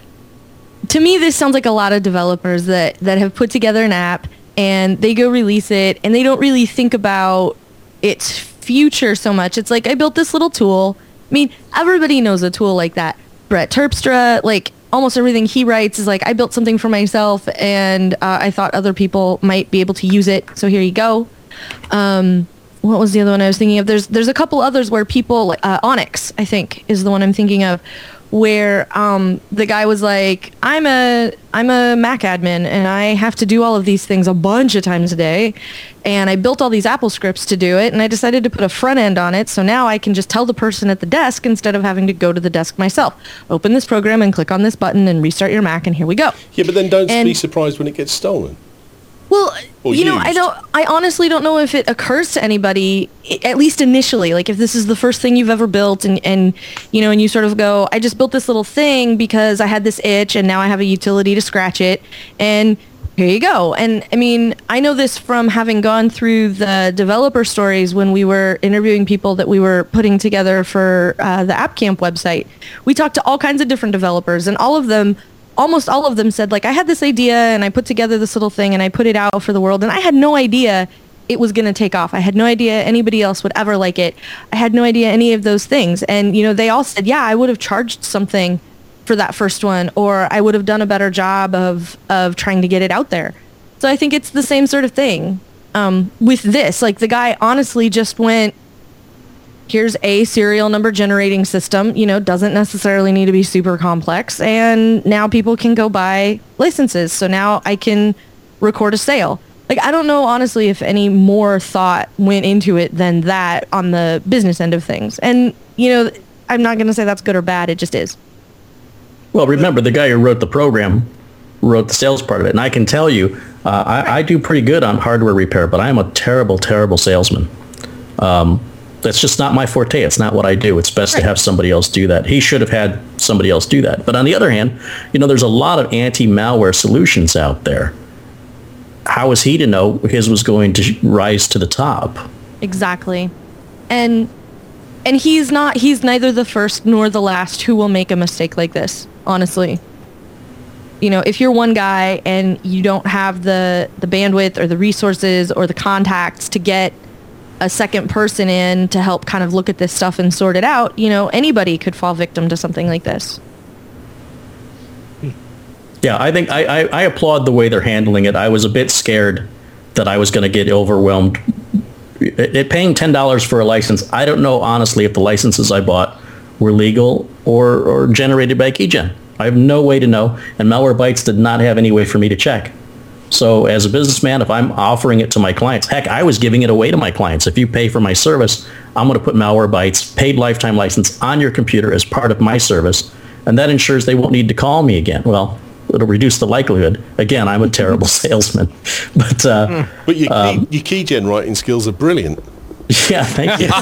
To me, this sounds like a lot of developers that, that have put together an app and they go release it and they don't really think about its future so much. It's like, I built this little tool. I mean, everybody knows a tool like that. Brett Terpstra, like almost everything he writes is like, I built something for myself and uh, I thought other people might be able to use it. So here you go. Um, what was the other one I was thinking of? There's there's a couple others where people, uh, Onyx, I think, is the one I'm thinking of, where um, the guy was like, I'm a I'm a Mac admin and I have to do all of these things a bunch of times a day, and I built all these Apple scripts to do it, and I decided to put a front end on it, so now I can just tell the person at the desk instead of having to go to the desk myself. Open this program and click on this button and restart your Mac, and here we go. Yeah, but then don't And- be surprised when it gets stolen. Well, Or you know, I used. don't. I honestly don't know if it occurs to anybody, i- at least initially. Like, if this is the first thing you've ever built, and and you know, and you sort of go, I just built this little thing because I had this itch, and now I have a utility to scratch it, and here you go. And I mean, I know this from having gone through the developer stories when we were interviewing people that we were putting together for uh, the App Camp website. We talked to all kinds of different developers, and all of them. Almost all of them said, like, I had this idea and I put together this little thing and I put it out for the world, and I had no idea it was going to take off. I had no idea anybody else would ever like it. I had no idea any of those things. And, you know, they all said, yeah, I would have charged something for that first one, or I would have done a better job of, of trying to get it out there. So I think it's the same sort of thing um, with this. Like, the guy honestly just went, here's a serial number generating system, you know, doesn't necessarily need to be super complex. And now people can go buy licenses. So now I can record a sale. Like, I don't know, honestly, if any more thought went into it than that on the business end of things. And, you know, I'm not going to say that's good or bad. It just is. Well, remember, the guy who wrote the program wrote the sales part of it. And I can tell you, uh, I, I do pretty good on hardware repair, but I am a terrible, terrible salesman. Um, that's just not my forte. It's not what I do. It's best Right. to have somebody else do that. He should have had somebody else do that. But on the other hand, you know, there's a lot of anti-malware solutions out there. How is he to know his was going to rise to the top? Exactly. And and he's not he's neither the first nor the last who will make a mistake like this, honestly. You know, if you're one guy and you don't have the the bandwidth or the resources or the contacts to get a second person in to help kind of look at this stuff and sort it out, you know, anybody could fall victim to something like this. Yeah, I think I, I, I applaud the way they're handling it. I was a bit scared that I was going to get overwhelmed. It, it, paying ten dollars for a license, I don't know, honestly, if the licenses I bought were legal or, or generated by Keygen. I have no way to know, and Malwarebytes did not have any way for me to check. So as a businessman, if I'm offering it to my clients, heck, I was giving it away to my clients. If you pay for my service, I'm going to put Malwarebytes, paid lifetime license, on your computer as part of my service, and that ensures they won't need to call me again. Well, it'll reduce the likelihood. Again, I'm a terrible salesman. But uh, But your, um, key, your keygen writing skills are brilliant. yeah, thank you.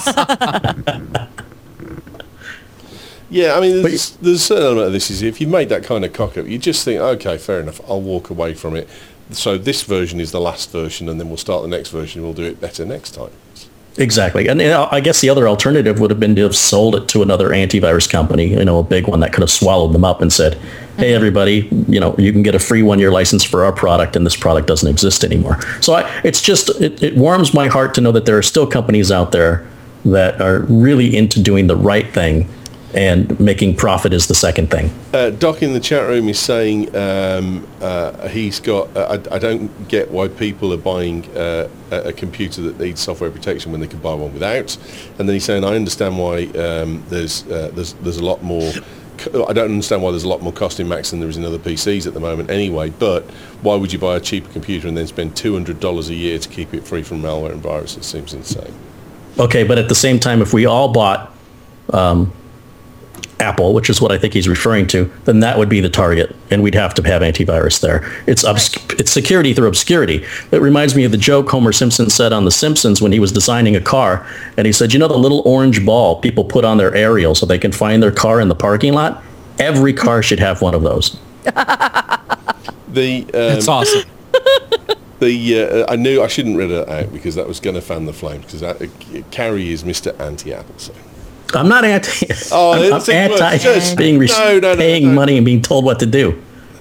Yeah, I mean, there's, there's a certain element of this is if you made that kind of cock up, you just think, okay, fair enough, I'll walk away from it. So this version is the last version, and then we'll start the next version, and we'll do it better next time. Exactly. And you know, I guess the other alternative would have been to have sold it to another antivirus company, you know, a big one that could have swallowed them up and said, hey, everybody, you know, you can get a free one-year license for our product, and this product doesn't exist anymore. So I, it's just, it, it warms my heart to know that there are still companies out there that are really into doing the right thing, and making profit is the second thing. Uh, Doc in the chat room is saying um, uh, he's got, uh, I, I don't get why people are buying uh, a, a computer that needs software protection when they could buy one without. And then he's saying, I understand why um, there's, uh, there's there's a lot more, I don't understand why there's a lot more cost in Macs than there is in other P Cs at the moment anyway, but why would you buy a cheaper computer and then spend two hundred dollars a year to keep it free from malware and viruses? It seems insane. Okay, but at the same time, if we all bought um, Apple, which is what I think he's referring to, then that would be the target, and we'd have to have antivirus there. It's obs- it's security through obscurity. It reminds me of the joke Homer Simpson said on The Simpsons when he was designing a car, and he said, you know the little orange ball people put on their aerial so they can find their car in the parking lot? Every car should have one of those. The um, That's awesome. the uh, I knew I shouldn't read it out because that was going to fan the flames because uh, Carrie is Mister Anti-Apple. So. I'm not anti. Oh, I'm, I'm it's a- anti just- being re- no, no, no, paying no. money and being told what to do.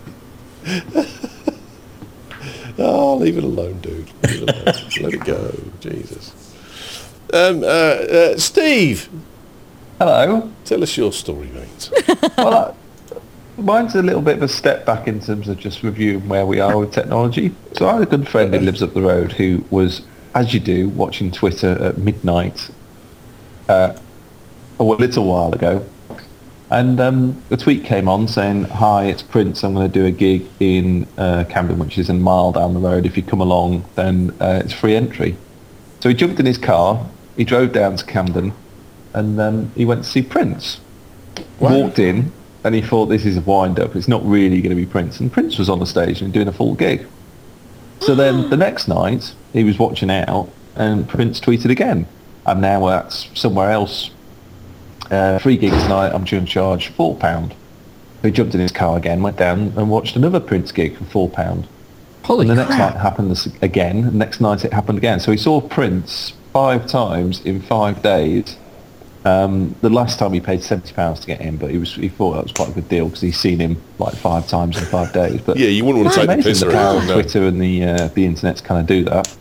Oh, leave it alone, dude. Leave it alone. Let it go. Jesus. Um, uh, uh, Steve, Hello. tell us your story, mate. Well, uh, mine's a little bit of a step back in terms of just reviewing where we are with technology. So I had a good friend who lives up the road who was, as you do, watching Twitter at midnight uh, a little while ago. And um, a tweet came on saying, "Hi, it's Prince. I'm going to do a gig in uh, Camden, which is a mile down the road. If you come along, then uh, it's free entry." So he jumped in his car, he drove down to Camden, and um, he went to see Prince. Walked in, and he thought, this is a wind-up. It's not really going to be Prince. And Prince was on the stage and doing a full gig. So then the next night, he was watching out, and Prince tweeted again. "I'm now at somewhere else. Uh, free gig tonight, I'm due in charge four pound." So he jumped in his car again, went down and watched another Prince gig for four pound. Holy And the crap. next night happened this again, and the next night it happened again. So he saw Prince five times in five days. Um, the last time he paid seventy pounds to get in, but he was he thought that was quite a good deal because he's seen him like five times in five days. But Yeah, you wouldn't want to it's take the amazing piss the or power of anything, no. Twitter and the uh, the internet to kind of do that.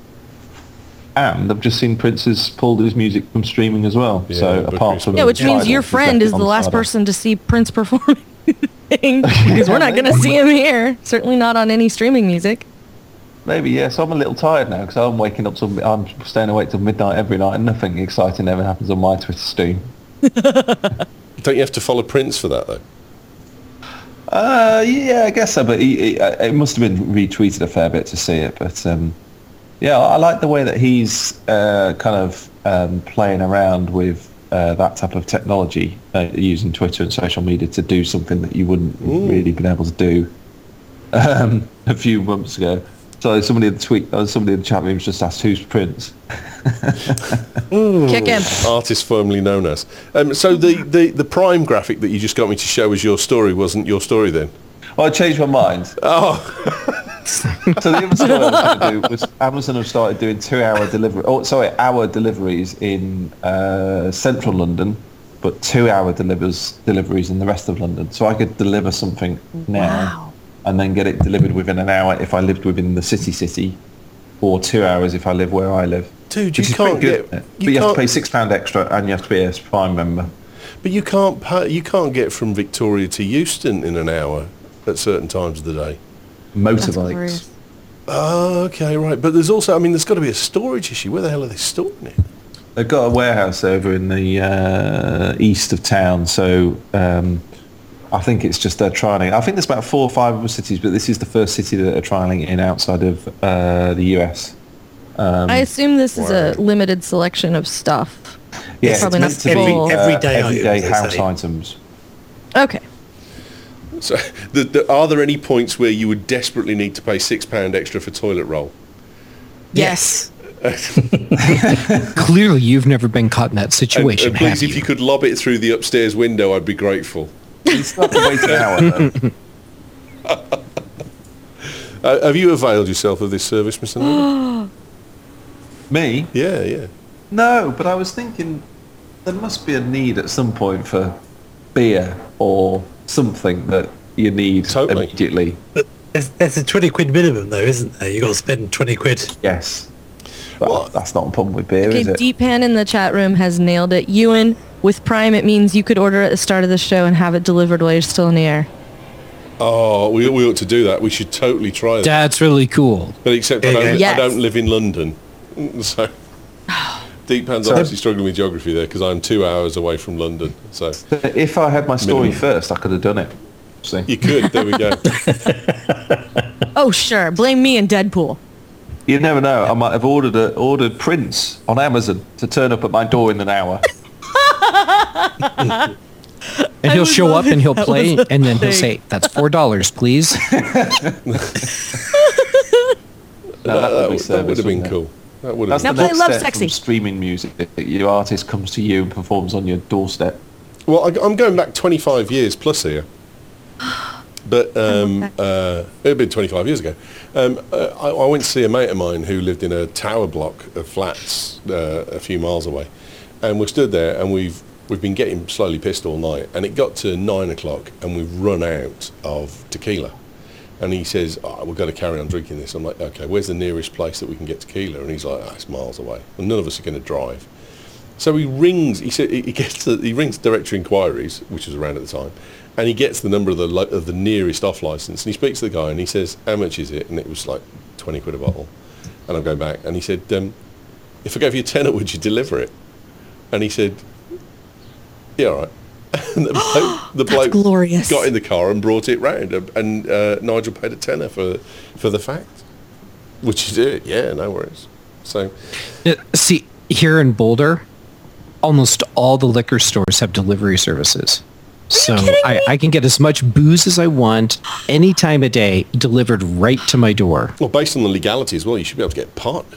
And I've just seen Prince has pulled his music from streaming as well. Yeah, so but apart Chris- from Yeah, which means Tidal, your which friend left is on the last Tidal. person to see Prince perform anything because we're not going to see him here. Certainly not on any streaming music. Maybe, yeah. So I'm a little tired now because I'm waking up till I'm staying awake till midnight every night, and nothing exciting ever happens on my Twitter stream. Don't you have to follow Prince for that, though? Uh, yeah, I guess so. But he, he, uh, it must have been retweeted a fair bit to see it. But um, yeah, I like the way that he's uh, kind of um, playing around with uh, that type of technology, uh, using Twitter and social media to do something that you wouldn't really been able to do um, a few months ago. So somebody in the tweet, uh, somebody in the chat room just asked, "Who's Prince?" Kick him. Artist formerly known as. Um, so the, the, the Prime graphic that you just got me to show as your story wasn't your story then? Well, I changed my mind. Oh, So the other story I was going to do was Amazon have started doing two-hour delivery. Oh, sorry, hour deliveries in uh, central London, but two-hour delivers deliveries in the rest of London. So I could deliver something now Wow. and then get it delivered within an hour if I lived within the city city, or two hours if I live where I live. Dude, Which you is pretty can't good, get- isn't it? you But you have can't- to pay six pound extra, and you have to be a Prime member. but you can't pay, you can't get from Victoria to Euston in an hour at certain times of the day. That's Motorbikes. glorious. Oh, okay, right. But there's also, I mean, there's got to be a storage issue. Where the hell are they storing it? They've got a warehouse over in the uh, east of town, so um, I think it's just they're trialing. I think there's about four or five other cities, but this is the first city that are trialing it in outside of uh, the U S. Um, I assume this is a limited selection of stuff. yeah, it's probably meant not to be, full. uh, Everyday everyday items, they house say. items. Okay. So, the, the, are there any points where you would desperately need to pay six pound extra for toilet roll? Yes. Clearly, you've never been caught in that And, situation, and please, have if you? you could lob it through the upstairs window, I'd be grateful. You still have to wait an hour. Though. Uh, have you availed yourself of this service, Mister Nolan? Me? Yeah, yeah. No, but I was thinking there must be a need at some point for beer or something that you need Totally. immediately. But there's, there's a twenty quid minimum though, isn't there? You got to spend twenty quid. Yes. But What? that's not a problem with beer, Okay, is it? Deep Pan in the chat room has nailed it. Ewan, with Prime, it means you could order at the start of the show and have it delivered while you're still in the air. Oh, we, we ought to do that. We should totally try that. That's really cool. But except I Yeah, don't, yeah. I don't live in London. So Deep Pan's obviously struggling with geography there because I'm two hours away from London. So But if I had my story Minimum. first, I could have done it. See? you could. There we go. Oh, sure. Blame me and Deadpool. You never know. I might have ordered a, ordered Prince on Amazon to turn up at my door in an hour. And he'll would show love up and if he'll that play, was a and then he'll thing. say, "That's four dollars, please." No, that would be that service, would have been wouldn't it? cool. That would That's have the Now been. play next Love step Sexy. from streaming music. Your artist comes to you and performs on your doorstep. Well, I, I'm going back twenty-five years plus here. But But um, okay. uh, it had been twenty-five years ago. Um, uh, I, I went to see a mate of mine who lived in a tower block of flats uh, a few miles away, and we stood there and we've we've been getting slowly pissed all night, and it got to nine o'clock and we've run out of tequila. And he says, oh, we've got to carry on drinking this. I'm like, okay, where's the nearest place that we can get tequila? And he's like, oh, it's miles away. And none of us are going to drive. So he rings, he said, he gets the, he rings Directory Inquiries, which was around at the time, and he gets the number of the lo- of the nearest off license. And he speaks to the guy and he says, how much is it? And it was like twenty quid a bottle. And I'm going back. And he said, um, if I gave you a tenner, would you deliver it? And he said, yeah, all right. And the bloke, the bloke glorious. got in the car and brought it round, and uh, Nigel paid a tenner for for the fact. Would you do it? Yeah, no worries. So, Uh, See, here in Boulder, almost all the liquor stores have delivery services. So kidding I, me? I can get as much booze as I want any time of day delivered right to my door. well, based on the legality as well, you should be able to get a partner.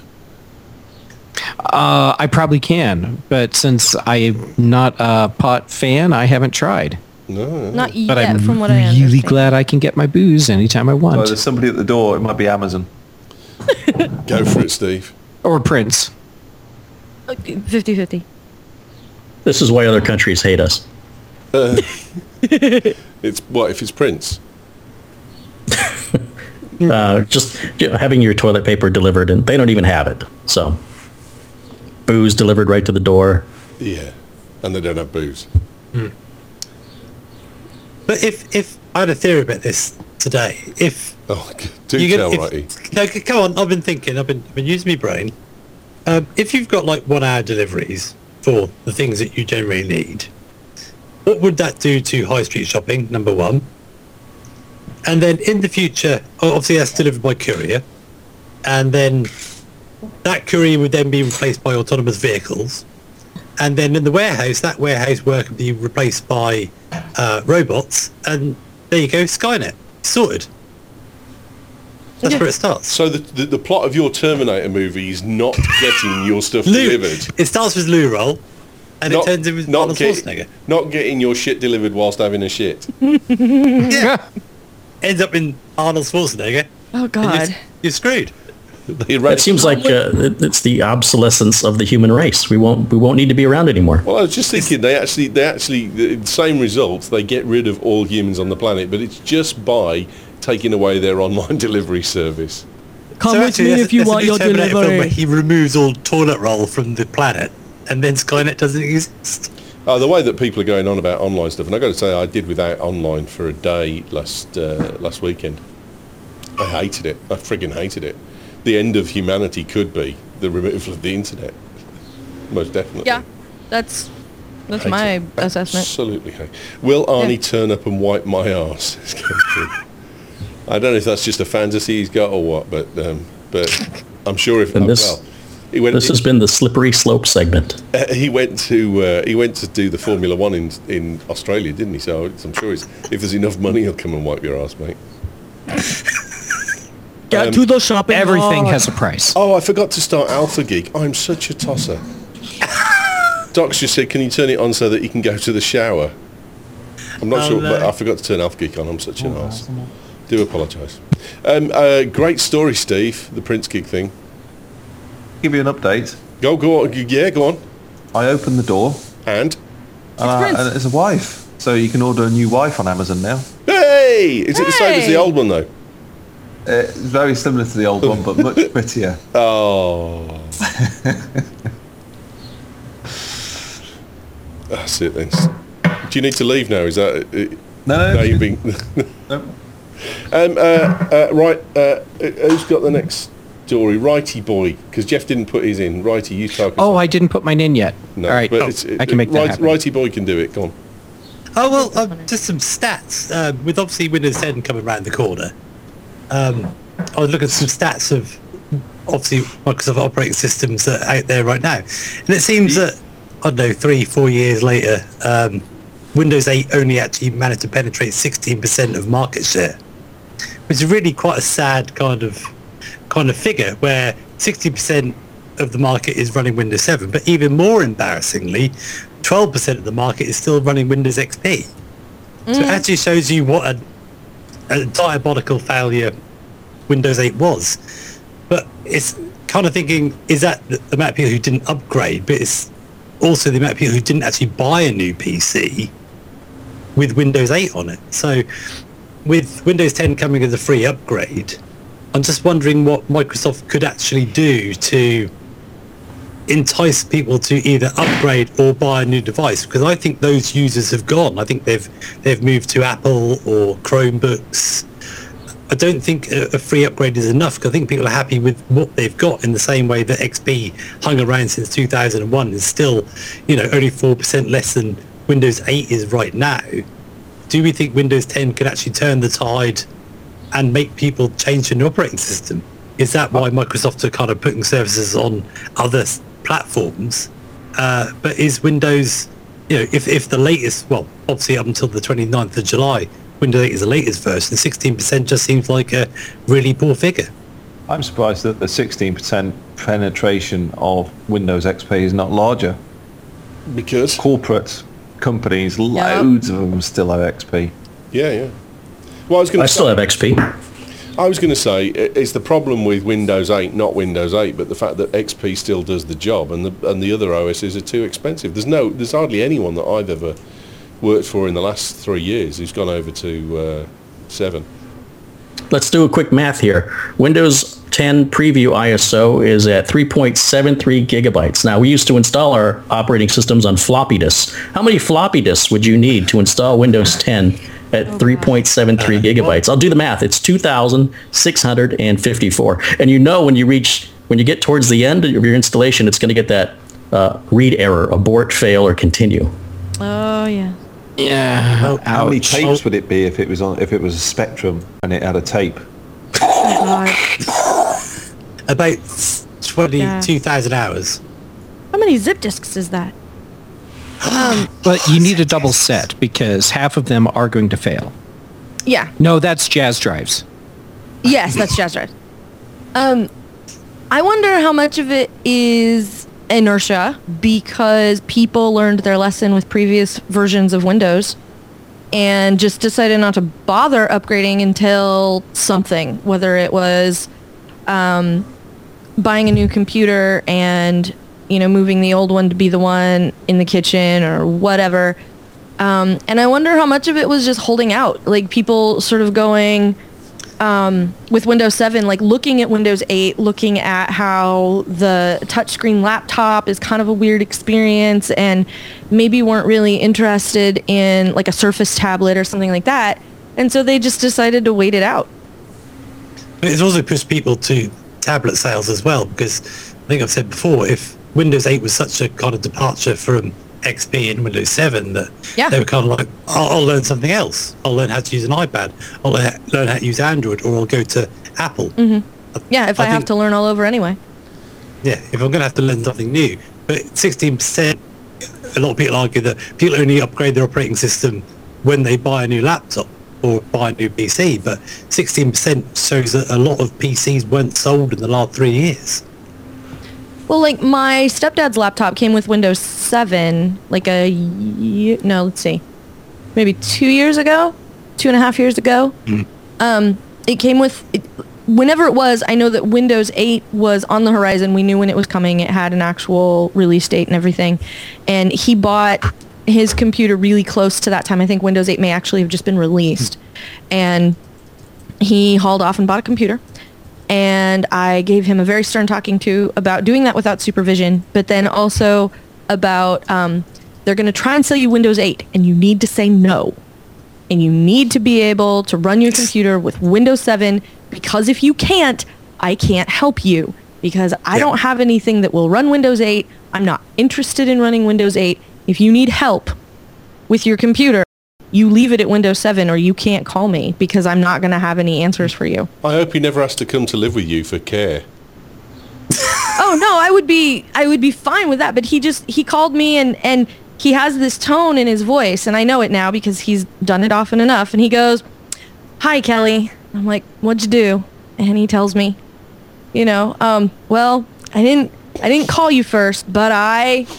Uh, I probably can, but since I'm not a pot fan, I haven't tried. No, no. Not yet, But I'm from what I really understand. glad I can get my booze anytime I Oh, want. there's somebody at the door. It might be Amazon. Go for it, Steve. Or Prince. fifty-fifty. This is why other countries hate us. It's what if it's Prince? Uh, just you know, having your toilet paper delivered, and they don't even have it. So, booze delivered right to the door. Yeah, and they don't have booze. But if if I had a theory about this today, if Oh, do you tell, if, righty. no, c- come on, I've been thinking, I've been I've been using my brain. Um, if you've got like one hour deliveries for the things that you generally need, what would that do to high street shopping? Number one. And then in the future, oh, obviously that's delivered by courier, and then that courier would then be replaced by autonomous vehicles, and then in the warehouse, that warehouse work would be replaced by uh, robots, and there you go, Skynet, sorted. That's Yeah. where it starts. So the, the the plot of your Terminator movie is not getting your stuff Lou, delivered. it starts with loo roll, and it turns into Arnold get- Schwarzenegger. not getting your shit delivered whilst having a shit. Yeah, ends up in Arnold Schwarzenegger. Oh and God. You're, you're screwed. The It seems like uh, it- it's the obsolescence of the human race. We won't we won't need to be around anymore. Well, I was just thinking they actually, they actually, the same results. They get rid of all humans on the planet, but it's just by taking away their online delivery service. Come So with actually, me there's- if you there's a want new your Terminator film where delivery. he removes all toilet roll from the planet, and then Skynet doesn't exist. Uh, the way that people are going on about online stuff, and I've got to say, I did without online for a day last uh, last weekend. I hated it. I friggin' hated it. The end of humanity could be the removal of the internet. Most definitely. Yeah, that's that's Hate my it. assessment. Absolutely hate. Will Arnie Yeah. turn up and wipe my arse? It's going through. I don't know if that's just a fantasy he's got or what, but um, but I'm sure if And oh, this- well, he went. This has been the slippery slope segment. Uh, he went to uh, he went to do the Formula One in in Australia, didn't he? So I'm sure he's, if there's enough money, he'll come and wipe your ass, mate. Get Um, to the shopping Everything mall. has a price. Oh, I forgot to start Alpha Geek. I'm such a tosser. Doc's just said, can you turn it on so that you can go to the shower? I'm not Oh, sure, no. but I forgot to turn Alpha Geek on. I'm such an ass. Do apologise. Um, uh, great story, Steve. The Prince Gig thing. Give you an update. Go, go on. Yeah, go on. I opened the door, And and, I, Prince. and it's a wife. So you can order a new wife on Amazon now. hey, is it the same as the Hey. old one though? Uh, It's very similar to the old one, but much prettier. Oh. That's it then. Do you need to leave now? Is that it? No, No, you've been. no. um, uh, uh, right. Uh, who's got the next story? Righty boy, because Jeff didn't put his in. Righty, you talk. us Oh, up. I didn't put mine in yet. No, All right, but oh, it's, I can make that right, happen. Righty boy can do it. Go on. Oh well, uh, just some stats. Uh, with obviously Windows ten coming around the corner, um, I was looking at some stats of obviously Microsoft operating systems that are out there right now, and it seems that I don't know, three, four years later, um, Windows eight only actually managed to penetrate sixteen percent of market share, which is really quite a sad kind of kind of figure, where sixty percent of the market is running Windows seven, but even more embarrassingly, twelve percent of the market is still running Windows X P. So it actually shows you what a a diabolical failure Windows eight was. But it's kind of thinking, is that the amount of people who didn't upgrade, but it's also the amount of people who didn't actually buy a new P C with Windows eight on it. So with Windows ten coming as a free upgrade, I'm just wondering what Microsoft could actually do to entice people to either upgrade or buy a new device, because I think those users have gone. I think they've they've moved to Apple or Chromebooks. I don't think a, a free upgrade is enough, because I think people are happy with what they've got, in the same way that X P hung around since two thousand one is still, you know, only four percent less than Windows eight is right now. Do we think Windows ten could actually turn the tide and make people change to an operating system? Is that why Microsoft are kind of putting services on other s- platforms? Uh, but is Windows, you know, if, if the latest, well, obviously up until the twenty-ninth of July, Windows eight is the latest version, sixteen percent just seems like a really poor figure. I'm surprised that the sixteen percent penetration of Windows X P is not larger. Because Corporate companies, loads of them still have X P. yeah, yeah. Well, I was going I to still have X P. I was going to say i- it's the problem with Windows eight, not Windows eight, but the fact that X P still does the job, and the and the other O Ss are too expensive. There's no, there's hardly anyone that I've ever worked for in the last three years who's gone over to uh, seven. Let's do a quick math here. Windows ten preview I S O is at three point seven three gigabytes. Now, we used to install our operating systems on floppy disks. How many floppy disks would you need to install Windows ten at three point seven three gigabytes? I'll do the math. It's two thousand six hundred fifty-four. And you know, when you reach, when you get towards the end of your installation, it's going to get that uh, read error, abort, fail, or continue. Oh yeah. Yeah. How, how many ouch. tapes would it be if it was on if it was a Spectrum and it had a tape? Oh, God. About twenty-two thousand hours. How many zip disks is that? But you need a double set because half of them are going to fail. Yeah. No, that's jazz drives. Yes, that's jazz drive. Um, I wonder how much of it is inertia, because people learned their lesson with previous versions of Windows and just decided not to bother upgrading until something, whether it was um, buying a new computer and, you know, moving the old one to be the one in the kitchen or whatever. Um, and I wonder how much of it was just holding out, like people sort of going um, with Windows seven, like looking at Windows eight, looking at how the touchscreen laptop is kind of a weird experience, and maybe weren't really interested in like a Surface tablet or something like that. And so they just decided to wait it out. But it's also pushed people to tablet sales as well, because I think I've said before, if Windows eight was such a kind of departure from X P and Windows seven, that Yeah. they were kind of like, I'll, I'll learn something else. I'll learn how to use an iPad. I'll learn learn how to use Android, or I'll go to Apple. Yeah, if I, I have think- to learn all over anyway. Yeah, if I'm going to have to learn something new. But sixteen percent, a lot of people argue that people only upgrade their operating system when they buy a new laptop or buy a new P C. But sixteen percent shows that a lot of P Cs weren't sold in the last three years. Well, like my stepdad's laptop came with Windows seven, like a year, no, let's see, maybe two years ago, two and a half years ago. Um, it came with, it, whenever it was, I know that Windows eight was on the horizon. We knew when it was coming. It had an actual release date and everything. And he bought his computer really close to that time. I think Windows eight may actually have just been released. And he hauled off and bought a computer. And I gave him a very stern talking to about doing that without supervision, but then also about um, they're going to try and sell you Windows eight, and you need to say no. And you need to be able to run your computer with Windows seven, because if you can't, I can't help you, because I Yeah. don't have anything that will run Windows eight. I'm not interested in running Windows eight. If you need help with your computer, you leave it at Windows seven, or you can't call me, because I'm not going to have any answers for you. I hope he never has to come to live with you for care. Oh no, I would be I would be fine with that, but he just he called me and and he has this tone in his voice, and I know it now because he's done it often enough, and he goes, "Hi, Kelly." I'm like, "What'd you do?" And he tells me, you know, um, well, I didn't I didn't call you first, but I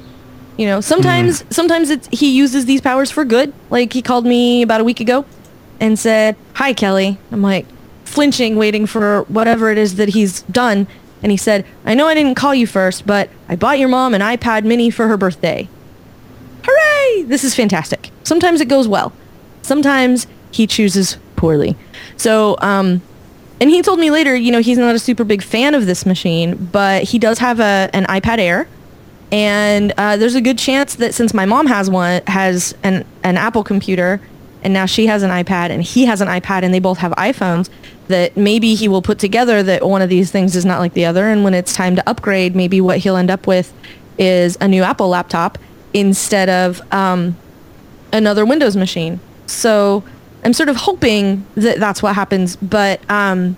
You know, sometimes sometimes it's he uses these powers for good. Like he called me about a week ago and said, "Hi, Kelly." I'm like flinching, waiting for whatever it is that he's done. And he said, "I know I didn't call you first, but I bought your mom an iPad mini for her birthday." Hooray! This is fantastic. Sometimes it goes well. Sometimes he chooses poorly. So, um, and he told me later, you know, he's not a super big fan of this machine, but he does have a an iPad Air. And uh, there's a good chance that since my mom has one, has an, an Apple computer, and now she has an iPad, and he has an iPad, and they both have iPhones, that maybe he will put together that one of these things is not like the other, and when it's time to upgrade, maybe what he'll end up with is a new Apple laptop instead of um, another Windows machine. So I'm sort of hoping that that's what happens, but um,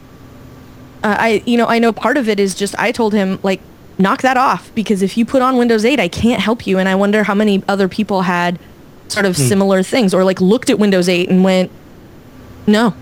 uh, I, you know, I know part of it is just I told him, like, knock that off, because if you put on Windows eight, I can't help you. And I wonder how many other people had sort of mm. similar things, or like looked at Windows eight and went, no,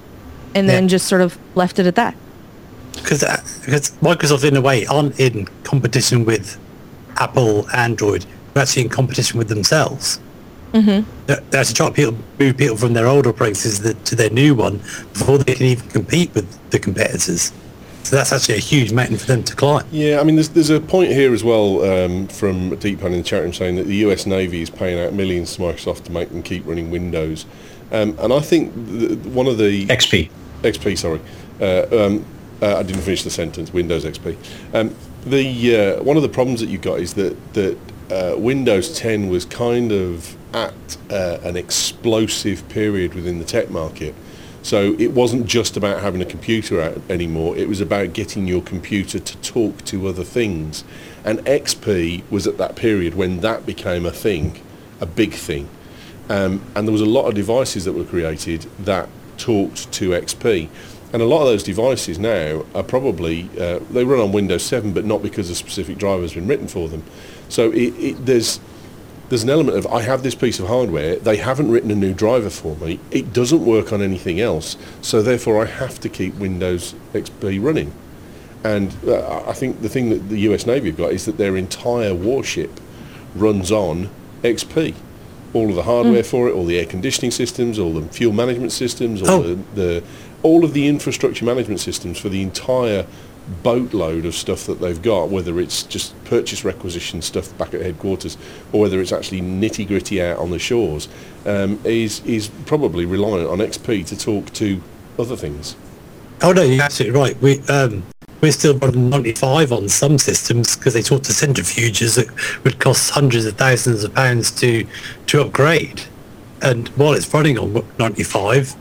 and then yeah. just sort of left it at that. Because uh, because Microsoft, in a way, aren't in competition with Apple, Android. They're actually in competition with themselves. Mm-hmm. They're, they're actually trying to people, move people from their old operating system to their new one before they can even compete with the competitors. So that's actually a huge mountain for them to climb. Yeah, I mean, there's there's a point here as well um, from Deepan in the chat room saying that the U S Navy is paying out millions to Microsoft to make them keep running Windows. Um, and I think the, one of the... X P. X P, sorry. Uh, um, uh, I didn't finish the sentence, Windows X P. Um, the uh, one of the problems that you've got is that, that uh, Windows ten was kind of at uh, an explosive period within the tech market. So it wasn't just about having a computer out anymore, it was about getting your computer to talk to other things. And X P was at that period when that became a thing, a big thing. Um, and there was a lot of devices that were created that talked to X P. And a lot of those devices now are probably, uh, they run on Windows seven, but not because a specific driver has been written for them. So it, it, there's there's an element of, I have this piece of hardware, they haven't written a new driver for me, it doesn't work on anything else, so therefore I have to keep Windows X P running. And uh, I think the thing that the U S Navy have got is that their entire warship runs on X P. All of the hardware mm. for it, all the air conditioning systems, all the fuel management systems, all oh. the, the all of the infrastructure management systems for the entire boatload of stuff that they've got, whether it's just purchase requisition stuff back at headquarters or whether it's actually nitty gritty out on the shores, um, is is probably reliant on X P to talk to other things. Oh no, you're absolutely right. We um, we're still running ninety-five on some systems because they talk to centrifuges that would cost hundreds of thousands of pounds to to upgrade, and while it's running on ninety-five,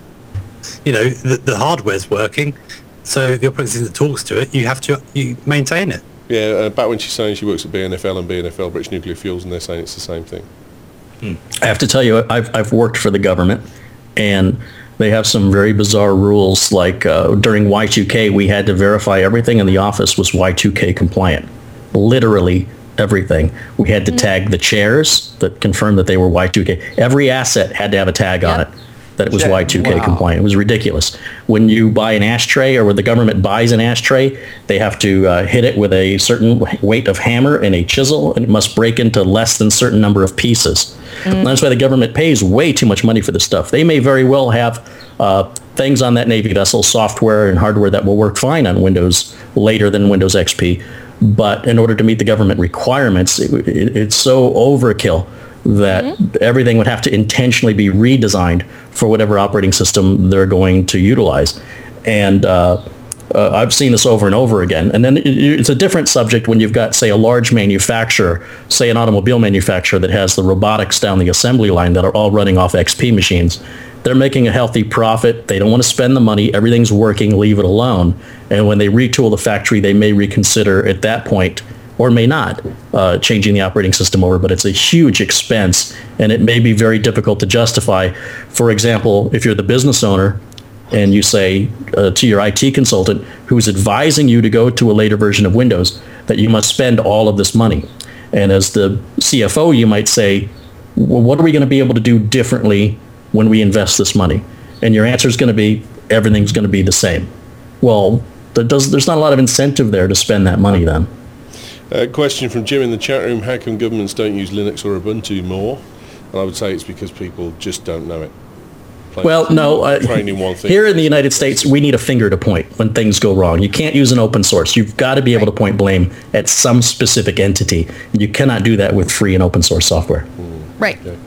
you know the, the hardware's working. So the operating system that talks to it, you have to you maintain it. Yeah, uh, back when she's saying she works at B N F L and B N F L, British Nuclear Fuels, and they're saying it's the same thing. Hmm. I have to tell you, I've I've worked for the government, and they have some very bizarre rules. Like uh, during Y two K, we had to verify everything in the office was Y two K compliant. Literally everything. We had to mm-hmm. tag the chairs that confirmed that they were Y two K. Every asset had to have a tag yep. on it that it was Y two K wow. compliant. It was ridiculous. When you buy an ashtray, or when the government buys an ashtray, they have to uh, hit it with a certain weight of hammer and a chisel, and it must break into less than a certain number of pieces. Mm. And that's why the government pays way too much money for this stuff. They may very well have uh, things on that Navy vessel, software and hardware that will work fine on Windows later than Windows X P. But in order to meet the government requirements, it, it, it's so overkill that mm-hmm. everything would have to intentionally be redesigned for whatever operating system they're going to utilize. And uh, uh, I've seen this over and over again. And then it, it's a different subject when you've got, say, a large manufacturer, say an automobile manufacturer that has the robotics down the assembly line that are all running off X P machines. They're making a healthy profit. They don't want to spend the money. Everything's working. Leave it alone. And when they retool the factory, they may reconsider at that point, or may not, uh, changing the operating system over, but it's a huge expense, and it may be very difficult to justify. For example, if you're the business owner and you say uh, to your I T consultant who's advising you to go to a later version of Windows that you must spend all of this money. And as the C F O, you might say, well, what are we going to be able to do differently when we invest this money? And your answer is going to be, everything's going to be the same. Well, there does, there's not a lot of incentive there to spend that money then. A question from Jim in the chat room: how come governments don't use Linux or Ubuntu more? And I would say it's because people just don't know it. playing. Well, no. Uh, training one thing. Here in the United States, we need a finger to point when things go wrong. You can't use an open source. You've got to be able to point blame at some specific entity. And you cannot do that with free and open source software. Right. Okay.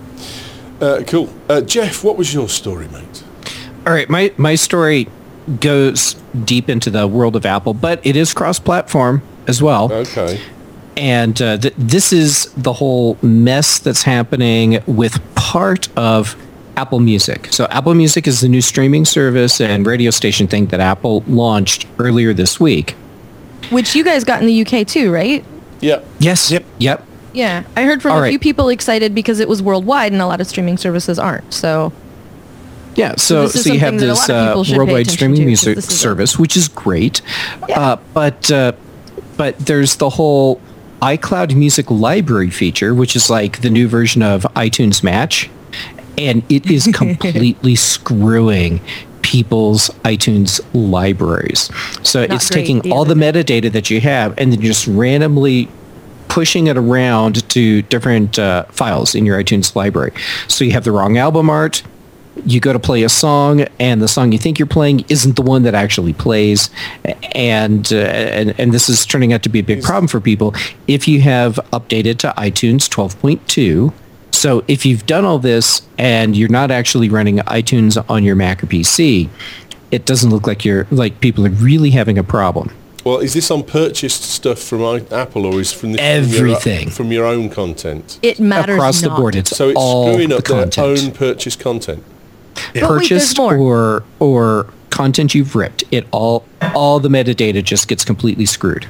Uh, cool. Uh, Jeff, what was your story, mate? All right, my, my story goes deep into the world of Apple, but it is cross-platform as well. Okay. And uh, th- this is the whole mess that's happening with part of Apple Music. So Apple Music is the new streaming service and radio station thing that Apple launched earlier this week. Which you guys got in the U K too, right? Yeah. Yes. Yep. Yep. Yeah. I heard from All a right. few people excited because it was worldwide and a lot of streaming services aren't. So Yeah, so this is so you have something that a this lot of uh, people should pay worldwide attention streaming to, 'cause music this is a- service, which is great. Yeah. Uh, but uh, but there's the whole iCloud Music Library feature, which is like the new version of iTunes Match, and it is completely screwing people's iTunes libraries. So Not it's great taking either. all the metadata that you have and then just randomly pushing it around to different uh, files in your iTunes library. So you have the wrong album art. You go to play a song, and the song you think you're playing isn't the one that actually plays, and uh, and and this is turning out to be a big problem for people. If you have updated to iTunes twelve point two, so if you've done all this and you're not actually running iTunes on your Mac or P C, it doesn't look like you're like people are really having a problem. Well, is this on purchased stuff from I- Apple, or is from the, Everything. from your, from your own content? it matters Across the not. board, it's So it's all screwing the up their content. own purchased content. But wait, there's Purchased more. or or content you've ripped, it all all the metadata just gets completely screwed.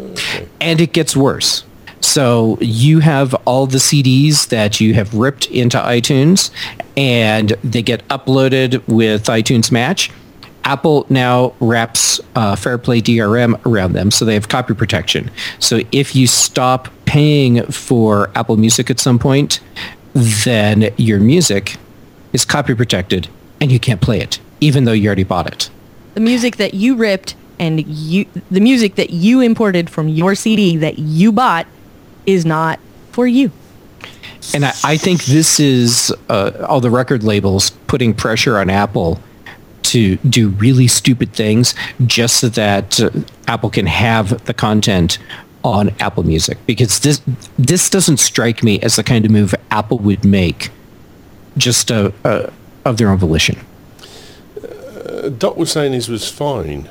And it gets worse. So you have all the C Ds that you have ripped into iTunes, and they get uploaded with iTunes Match. Apple now wraps uh, FairPlay D R M around them, so they have copy protection. So if you stop paying for Apple Music at some point, then your music is copy protected and you can't play it, even though you already bought it. The music that you ripped and you the music that you imported from your C D that you bought is not for you. And I, I think this is uh, all the record labels putting pressure on Apple to do really stupid things just so that uh, Apple can have the content on Apple Music. Because this this doesn't strike me as the kind of move Apple would make just uh, uh, of their own volition. Uh, Doc was saying his was fine.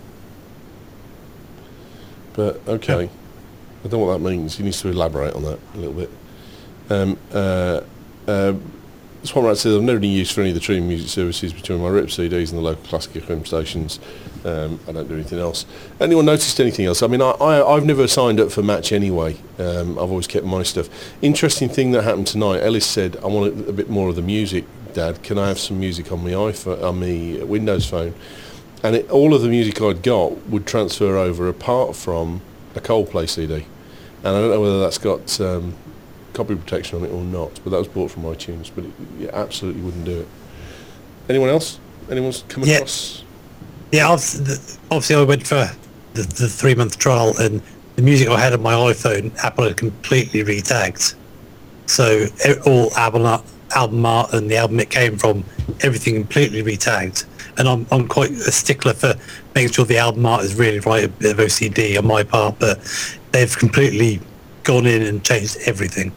But, okay. I don't know what that means. He needs to elaborate on that a little bit. Um, uh, uh, Swanrat says, I've never been used for any of the streaming music services between my rip C Ds and the local classic F M stations. Um, I don't do anything else. Anyone noticed anything else? I mean, I, I, I've never signed up for Match anyway. Um, I've always kept my stuff. Interesting thing that happened tonight. Ellis said, I want a, a bit more of the music, Dad. Can I have some music on my iPhone, on my Windows phone? And it, all of the music I'd got would transfer over apart from a Coldplay C D. And I don't know whether that's got um, copy protection on it or not, but that was bought from iTunes, but it, it absolutely wouldn't do it. Anyone else? Anyone's come Yeah. across? Yeah, obviously, obviously I went for the, the three-month trial, and the music I had on my iPhone, Apple had completely retagged. So e- all album art, album art and the album it came from, everything completely retagged. And I'm I'm quite a stickler for making sure the album art is really right, a bit of O C D on my part, but they've completely gone in and changed everything.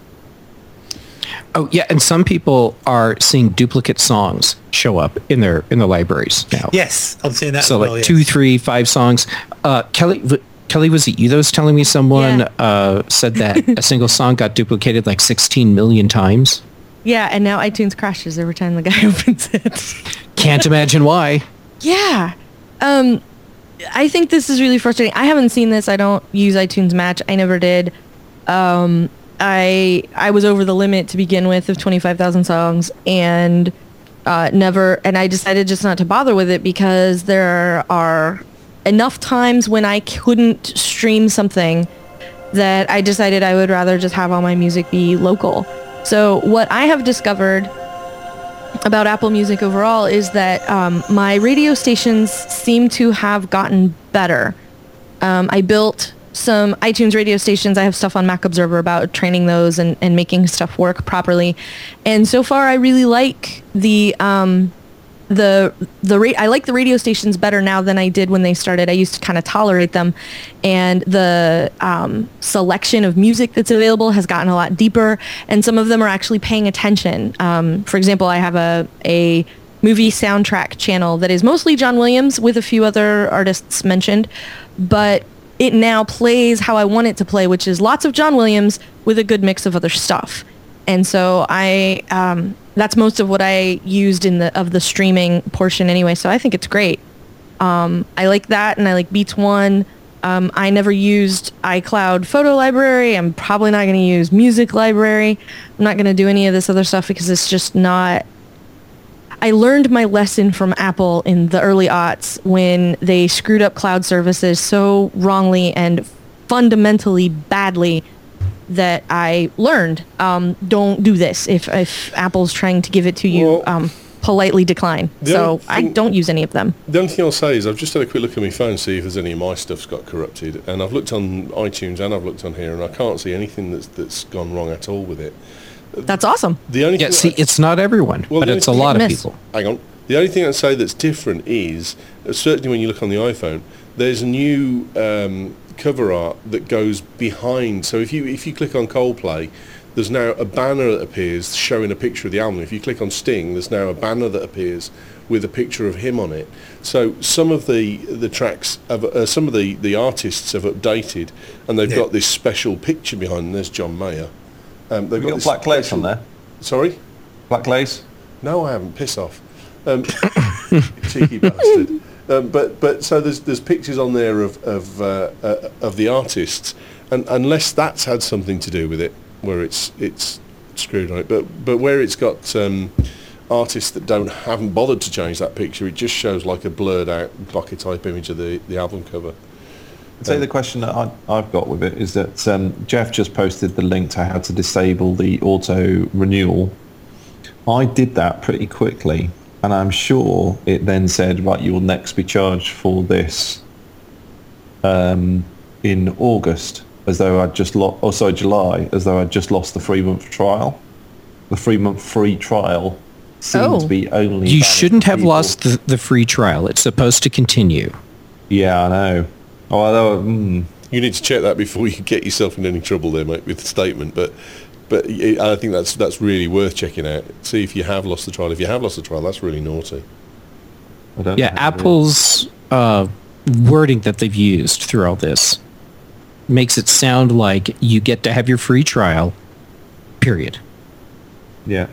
Oh yeah, and some people are seeing duplicate songs show up in their in their libraries now. Yes, I'm seeing that So as like well, yes. two, three, five songs. Uh, Kelly, v- Kelly, was it you that was telling me someone Yeah. uh, said that a single song got duplicated like sixteen million times? Yeah, and now iTunes crashes every time the guy opens it. Can't imagine why. Yeah. Um, I think this is really frustrating. I haven't seen this. I don't use iTunes Match. I never did. Um, I I was over the limit to begin with of twenty-five thousand songs and uh, never, and I decided just not to bother with it because there are enough times when I couldn't stream something that I decided I would rather just have all my music be local. So what I have discovered about Apple Music overall is that um, my radio stations seem to have gotten better. Um, I built some iTunes radio stations. I have stuff on Mac Observer about training those and, and making stuff work properly. And so far, I really like the um, the the ra- I like the radio stations better now than I did when they started. I used to kind of tolerate them, and the um, selection of music that's available has gotten a lot deeper. And some of them are actually paying attention. Um, for example, I have a a movie soundtrack channel that is mostly John Williams with a few other artists mentioned, but it now plays how I want it to play, which is lots of John Williams with a good mix of other stuff. And so I, um, that's most of what I used in the of the streaming portion anyway. So I think it's great. Um, I like that, and I like Beats One. Um, I never used iCloud Photo Library. I'm probably not going to use Music Library. I'm not going to do any of this other stuff because it's just not. I learned my lesson from Apple in the early aughts when they screwed up cloud services so wrongly and fundamentally badly that I learned, um, don't do this. If, if Apple's trying to give it to you, Well, um, politely decline. So only I thing- don't use any of them. The only thing I'll say is I've just had a quick look at my phone to see if there's any of my stuff's got corrupted, and I've looked on iTunes and I've looked on here, and I can't see anything that's that's gone wrong at all with it. That's awesome. The only Yeah, thing see, I- it's not everyone, Well, but the it's a only lot thing- of Miss. people. Hang on. The only thing I'd say that's different is, uh, certainly when you look on the iPhone, there's a new um, cover art that goes behind. So if you if you click on Coldplay, there's now a banner that appears showing a picture of the album. If you click on Sting, there's now a banner that appears with a picture of him on it. So some of the the tracks, have, uh, some of the, the artists have updated, and they've Yeah. got this special picture behind them. There's John Mayer. Um, they've You got this black lace special- on there. Sorry? Black lace. No, I haven't. Piss off. Um, cheeky bastard. Um, but but so there's there's pictures on there of of uh, uh, of the artists, and unless that's had something to do with it, where it's it's screwed on it, but but where it's got um, artists that don't haven't bothered to change that picture, it just shows like a blurred out bucket type image of the the album cover. I'd say the question that I, I've got with it is that um, Jeff just posted the link to how to disable the auto renewal. I did that pretty quickly, and I'm sure it then said, right, you will next be charged for this um, in August, as though I'd just lost, oh sorry, July, as though I'd just lost the three month trial. The three month free trial seemed Oh. to be only. You valid shouldn't for have people- lost the, the free trial. It's supposed to continue. Yeah, I know. Oh, although, mm, You need to check that before you get yourself in any trouble there, mate, with the statement. But but it, I think that's that's really worth checking out. See if you have lost the trial. If you have lost the trial, that's really naughty. I don't Yeah, know how to do it. Apple's uh, wording that they've used through all this makes it sound like you get to have your free trial, period. Yeah.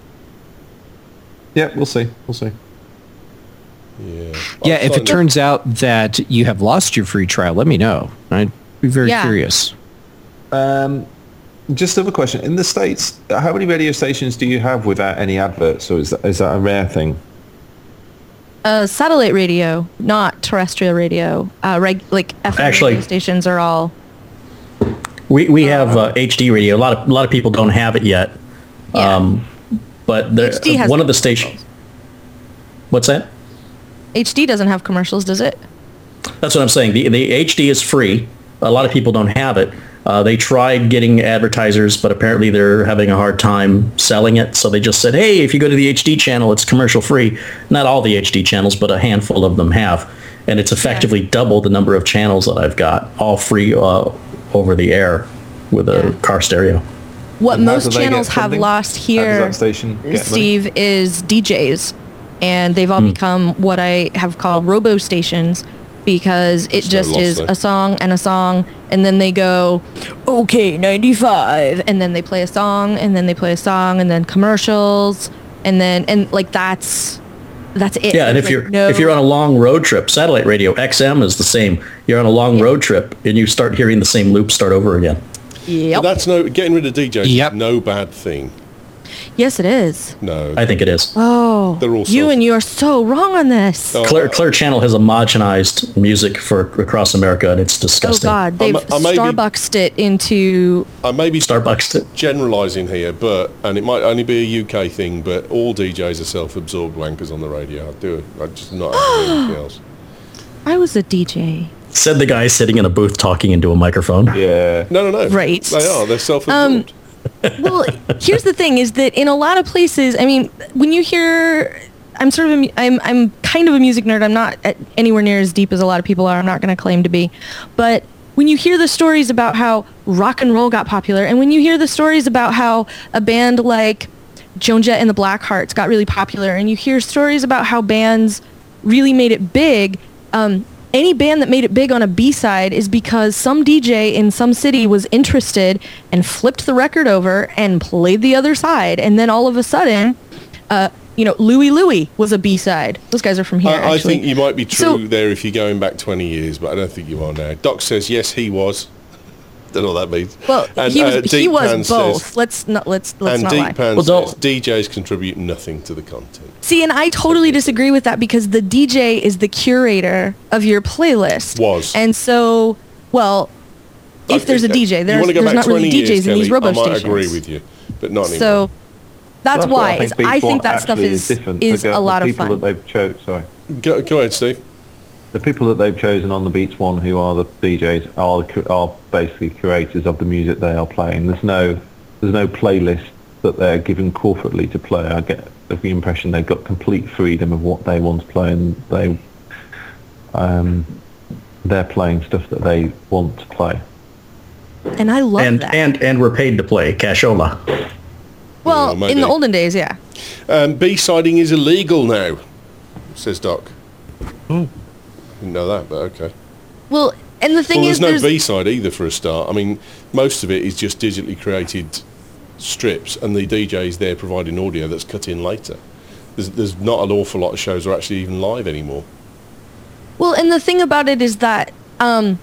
Yeah, we'll see. We'll see. Yeah. Yeah, I've if it signed up- turns out that you have lost your free trial, let me know. I'd be very Yeah. curious. Um, just another question. In the States, how many radio stations do you have without any adverts, or is that, is that a rare thing? Uh, satellite radio, not terrestrial radio. Uh, reg- like F M Actually- radio stations are all. We we have uh, H D radio. A lot of a lot of people don't have it yet. Yeah. Um, but there, H D has one of the stations. What's that? H D doesn't have commercials, does it? That's what I'm saying. The the H D is free. A lot of people don't have it. Uh, they tried getting advertisers, but apparently they're having a hard time selling it. So they just said, hey, if you go to the H D channel, it's commercial free. Not all the H D channels, but a handful of them have. And it's effectively double the number of channels that I've got, all free uh, over the air with a Yeah. car stereo. What And how most do they get channels have funding? lost How does here, that station get money? Steve, is D Js. And they've all become what I have called robo stations because it There's no just loss is there. a song and a song, and then they go, okay, ninety-five, and then they play a song, and then they play a song, and then commercials, and then, and like that's, that's it. Yeah, and There's, if like, you're no- if you're on a long road trip, satellite radio X M is the same. You're on a long road trip and you start hearing the same loop start over again. Yep. But that's no getting rid of D Js. Yep. Is no bad thing. Yes, it is. No. I think it is. Oh, They're all you soft. and you are so wrong on this. Oh, Clear, Clear Channel has homogenized music for across America, and it's Oh disgusting. God, they've I may be- Starbucksed it into. I may be Starbucks. generalising here, but and it might only be a U K thing, but all D Js are self-absorbed wankers on the radio. I do. I just not have anything else. I was a D J. Said the guy sitting in a booth talking into a microphone. Yeah. No, no, no. Right. They are. They're self-absorbed. Well, here's the thing: is that in a lot of places, I mean, when you hear, I'm sort of, a, I'm, I'm kind of a music nerd. I'm not at anywhere near as deep as a lot of people are. I'm not going to claim to be, but when you hear the stories about how rock and roll got popular, and when you hear the stories about how a band like Joan Jett and the Blackhearts got really popular, and you hear stories about how bands really made it big. Um, Any band that made it big on a B-side is because some D J in some city was interested and flipped the record over and played the other side. And then all of a sudden, uh, you know, Louie Louie was a B-side. Those guys are from here, I, I actually. think you might be true So- there if you're going back twenty years, but I don't think you are now. Doc says, yes, he was. Don't know what that means. Well, And, he was, uh, he Deep was Pan both. says- let's not let's let's and not Deep lie. Pan Well, don't- says D Js contribute nothing to the content. See, and I totally disagree with that because the D J is the curator of your playlist. Was. And so, well, if I- there's a D J, you there's, wanna go there's back not really twenty D Js years, in these Kelly, robo I might stations. agree with you, but not anymore. So that's, what why I think I Beats think One that stuff actually is different. is The- a lot the of people fun. that they've chosen. Sorry. go, go ahead, Steve. The people that they've chosen on the Beats One, who are the D Js, are the cu- are basically curators of the music they are playing. There's no there's no playlist that they're given corporately to play. I get the impression they've got complete freedom of what they want to play, and they um, they're playing stuff that they want to play. And I love And, that. and, and we're paid to play cashola. well, Yeah, maybe. in the olden days, yeah. Um, B-siding is illegal now, says Doc. Hmm. Didn't know that, but okay. Well, and the thing Well, is, there's no there's, B-side either for a start. I mean, most of it is just digitally created strips, and the D J's there providing audio that's cut in later. There's, there's not an awful lot of shows that are actually even live anymore. well, and the thing about it is that, um,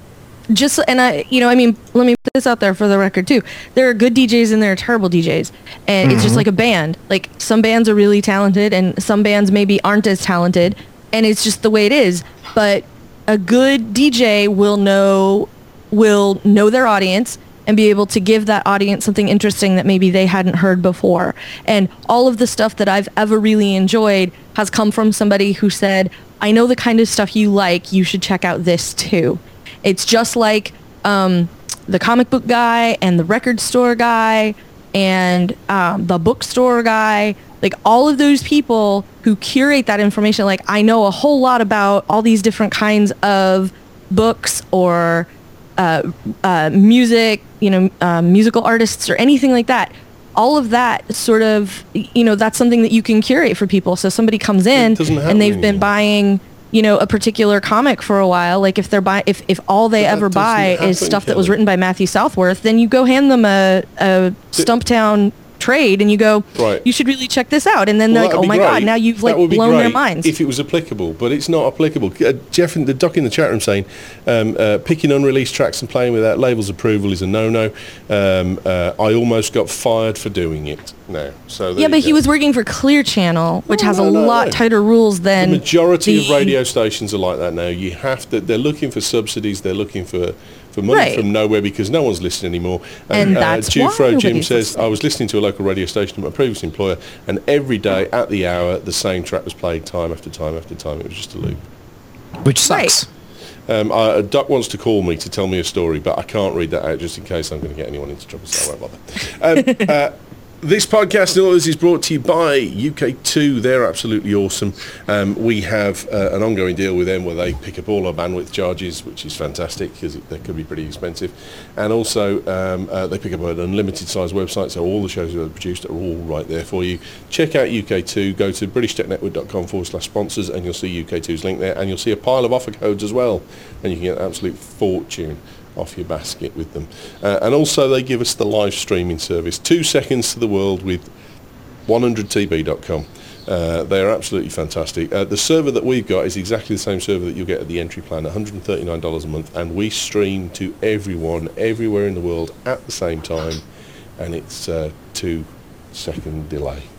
just and I, you know, I mean, let me put this out there for the record too. There are good D Js and there are terrible D Js, and it's just like a band. Like some bands are really talented, and some bands maybe aren't as talented, and it's just the way it is. But a good D J will know will know their audience and be able to give that audience something interesting that maybe they hadn't heard before. And all of the stuff that I've ever really enjoyed has come from somebody who said, I know the kind of stuff you like, you should check out this too. It's just like um, the comic book guy and the record store guy and um, the bookstore guy, like all of those people who curate that information. Like I know a whole lot about all these different kinds of books or uh, uh, music, you know, uh, musical artists or anything like that. All of that sort of, you know, that's something that you can curate for people. So somebody comes in doesn't happen and they've been anymore. buying, you know, a particular comic for a while. Like if they're buy, if, if all they But that ever doesn't buy is happen, stuff that was Kelly. written by Matthew Southworth, then you go hand them a, a Stumptown trade and you go, Right. you should really check this out. And then Well, they're like, that'd oh be my great. God, now you've That like would be blown their great minds. if it was applicable, but it's not applicable. Uh, Jeff and the Doc in the chat room saying um, uh, picking unreleased tracks and playing without labels approval is a no-no. Um, uh, I almost got fired for doing it now. So there yeah, you but he go. was working for Clear Channel, which No, has no, a no, lot no. tighter rules than The majority of the- radio stations are like that now. You have to. They're looking for subsidies. They're looking for, for money Right. from nowhere because no one's listening anymore. And that's why Jufro Jim nobody's says, listening. I was listening to a local radio station at my previous employer, and every day at the hour, the same track was played time after time after time. It was just a loop. Which sucks. Um, uh, Duck wants to call me to tell me a story, but I can't read that out just in case I'm going to get anyone into trouble, so I won't bother. Um, uh, this podcast and all this is brought to you by U K two. They're absolutely awesome. Um, we have uh, an ongoing deal with them where they pick up all our bandwidth charges, which is fantastic because they could be pretty expensive. And also um, uh, they pick up an unlimited size website, so all the shows that are produced are all right there for you. Check out U K two. Go to british tech network dot com forward slash sponsors and you'll see U K two's link there, and you'll see a pile of offer codes as well, and you can get an absolute fortune off your basket with them. Uh, and also they give us the live streaming service, two seconds to the world with one hundred T B dot com. Uh, they're absolutely fantastic. Uh, the server that we've got is exactly the same server that you'll get at the entry plan, one hundred thirty-nine dollars a month, and we stream to everyone, everywhere in the world at the same time, and it's uh, two second delay.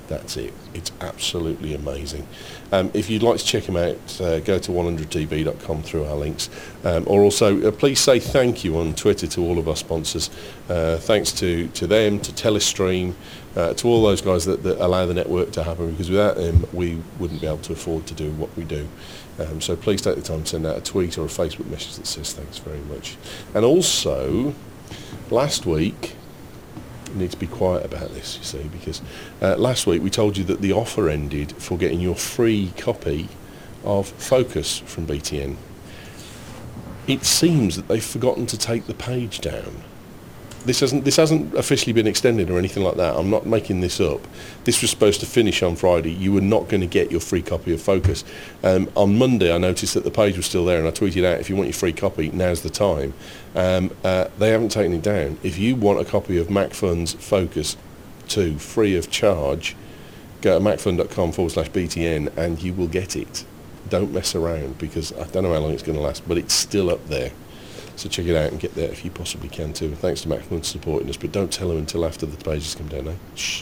That's it. It's absolutely amazing. Um, if you'd like to check them out, uh, go to one hundred t v dot com through our links. Um, or also, uh, please say thank you on Twitter to all of our sponsors. Uh, thanks to, to them, to Telestream, uh, to all those guys that, that allow the network to happen, because without them, we wouldn't be able to afford to do what we do. Um, so please take the time to send out a tweet or a Facebook message that says thanks very much. And also, last week, you need to be quiet about this, you see, because uh, last week we told you that the offer ended for getting your free copy of Focus from B T N. It seems that they've forgotten to take the page down. This hasn't this hasn't officially been extended or anything like that. I'm not making this up. This was supposed to finish on Friday. You were not going to get your free copy of Focus. Um, on Monday, I noticed that the page was still there, and I tweeted out, if you want your free copy, now's the time. Um, uh, they haven't taken it down. If you want a copy of MacFun's Focus two free of charge, go to macfun.com forward slash BTN and you will get it. Don't mess around, because I don't know how long it's going to last, but it's still up there. So check it out and get there if you possibly can too. Thanks to MacFun for supporting us, but don't tell them until after the pages come down now. Shh.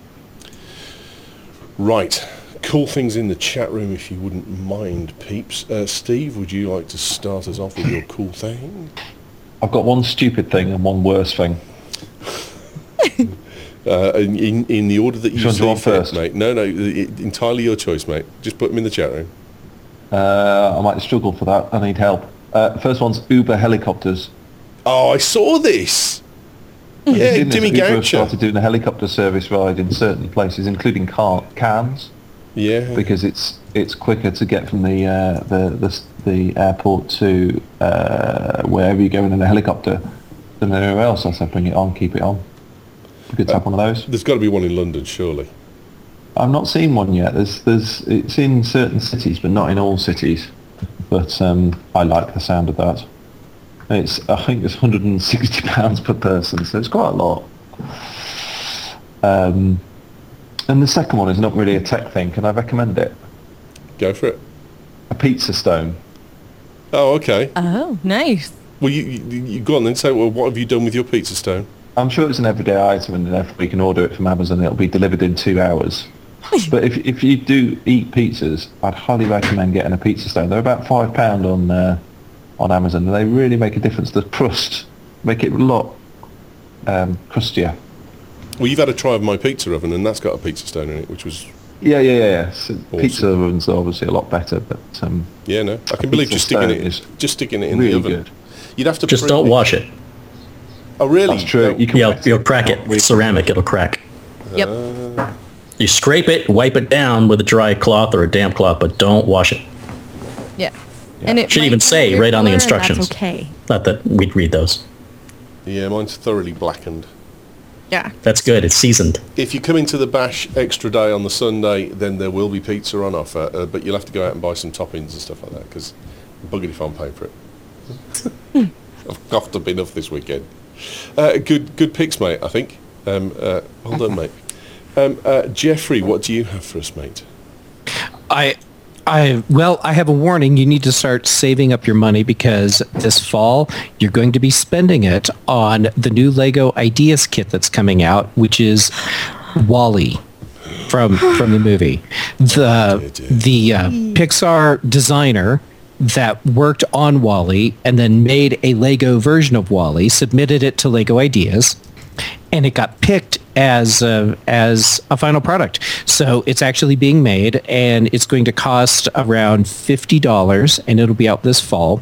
Right. Cool things in the chat room if you wouldn't mind, peeps. Uh, Steve, would you like to start us off with your cool thing? I've got one stupid thing and one worse thing. uh, in, in in the order that you see fit, first, mate. No, no, it, entirely your choice, mate. Just put them in the chat room. Uh, I might struggle for that. I need help. Uh, first one's Uber helicopters. Oh, I saw this. Yeah, Uber Jimmy Uber have Goucher. started doing a helicopter service ride in certain places, including Car- Cannes. Yeah. Because it's it's quicker to get from the uh, the, the the airport to uh, wherever you're going in a helicopter than anywhere else. I said, bring it on, keep it on. Good to have one of those. There's got to be one in London, surely. I've not seen one yet. There's there's it's in certain cities, but not in all cities. But um, I like the sound of that. It's I think it's one hundred sixty pounds per person, so it's quite a lot. Um, and the second one is not really a tech thing. Can I recommend it? Go for it. A pizza stone. Oh, okay. Oh, nice. Well, you, you, you go on then. Say, well, what have you done with your pizza stone? I'm sure it's an everyday item, and therefore you can order it from Amazon. It'll be delivered in two hours. But if if you do eat pizzas, I'd highly recommend getting a pizza stone. They're about five pound on uh, on Amazon, and they really make a difference. The crust make it a lot um, crustier. Well, you've had a try of my pizza oven, and that's got a pizza stone in it, which was Yeah, yeah, yeah. yeah. So awesome. Pizza ovens are obviously a lot better, but um, yeah, no, I can believe pizza just sticking it, stone is just sticking it in really the oven. good. You'd have to Just pre- don't wash it. Oh, really? That's true. No. You can Yeah, wet you'll crack it. It's ceramic, it'll crack. Yep. You scrape it, wipe it down with a dry cloth or a damp cloth, but don't wash it. Yeah. And it Should might even be say weird right on the color, and instructions. That's okay. Not that we'd read those. Yeah, mine's thoroughly blackened. Yeah. That's good. It's seasoned. If you come into the Bash extra day on the Sunday, then there will be pizza on offer, uh, but you'll have to go out and buy some toppings and stuff like that, because I'm buggered if I'm paying for it. I've coughed up enough this weekend. Uh, good good picks, mate, I think. Um, uh, well done, mate. Um, uh, Jeffrey, what do you have for us, mate? I, I well, I have a warning. You need to start saving up your money, because this fall you're going to be spending it on the new Lego Ideas kit that's coming out, which is WALL-E from from the movie. The the uh, Pixar designer that worked on WALL-E and then made a Lego version of WALL-E, submitted it to Lego Ideas, and it got picked as a, as a final product. So it's actually being made, and it's going to cost around fifty dollars, and it'll be out this fall.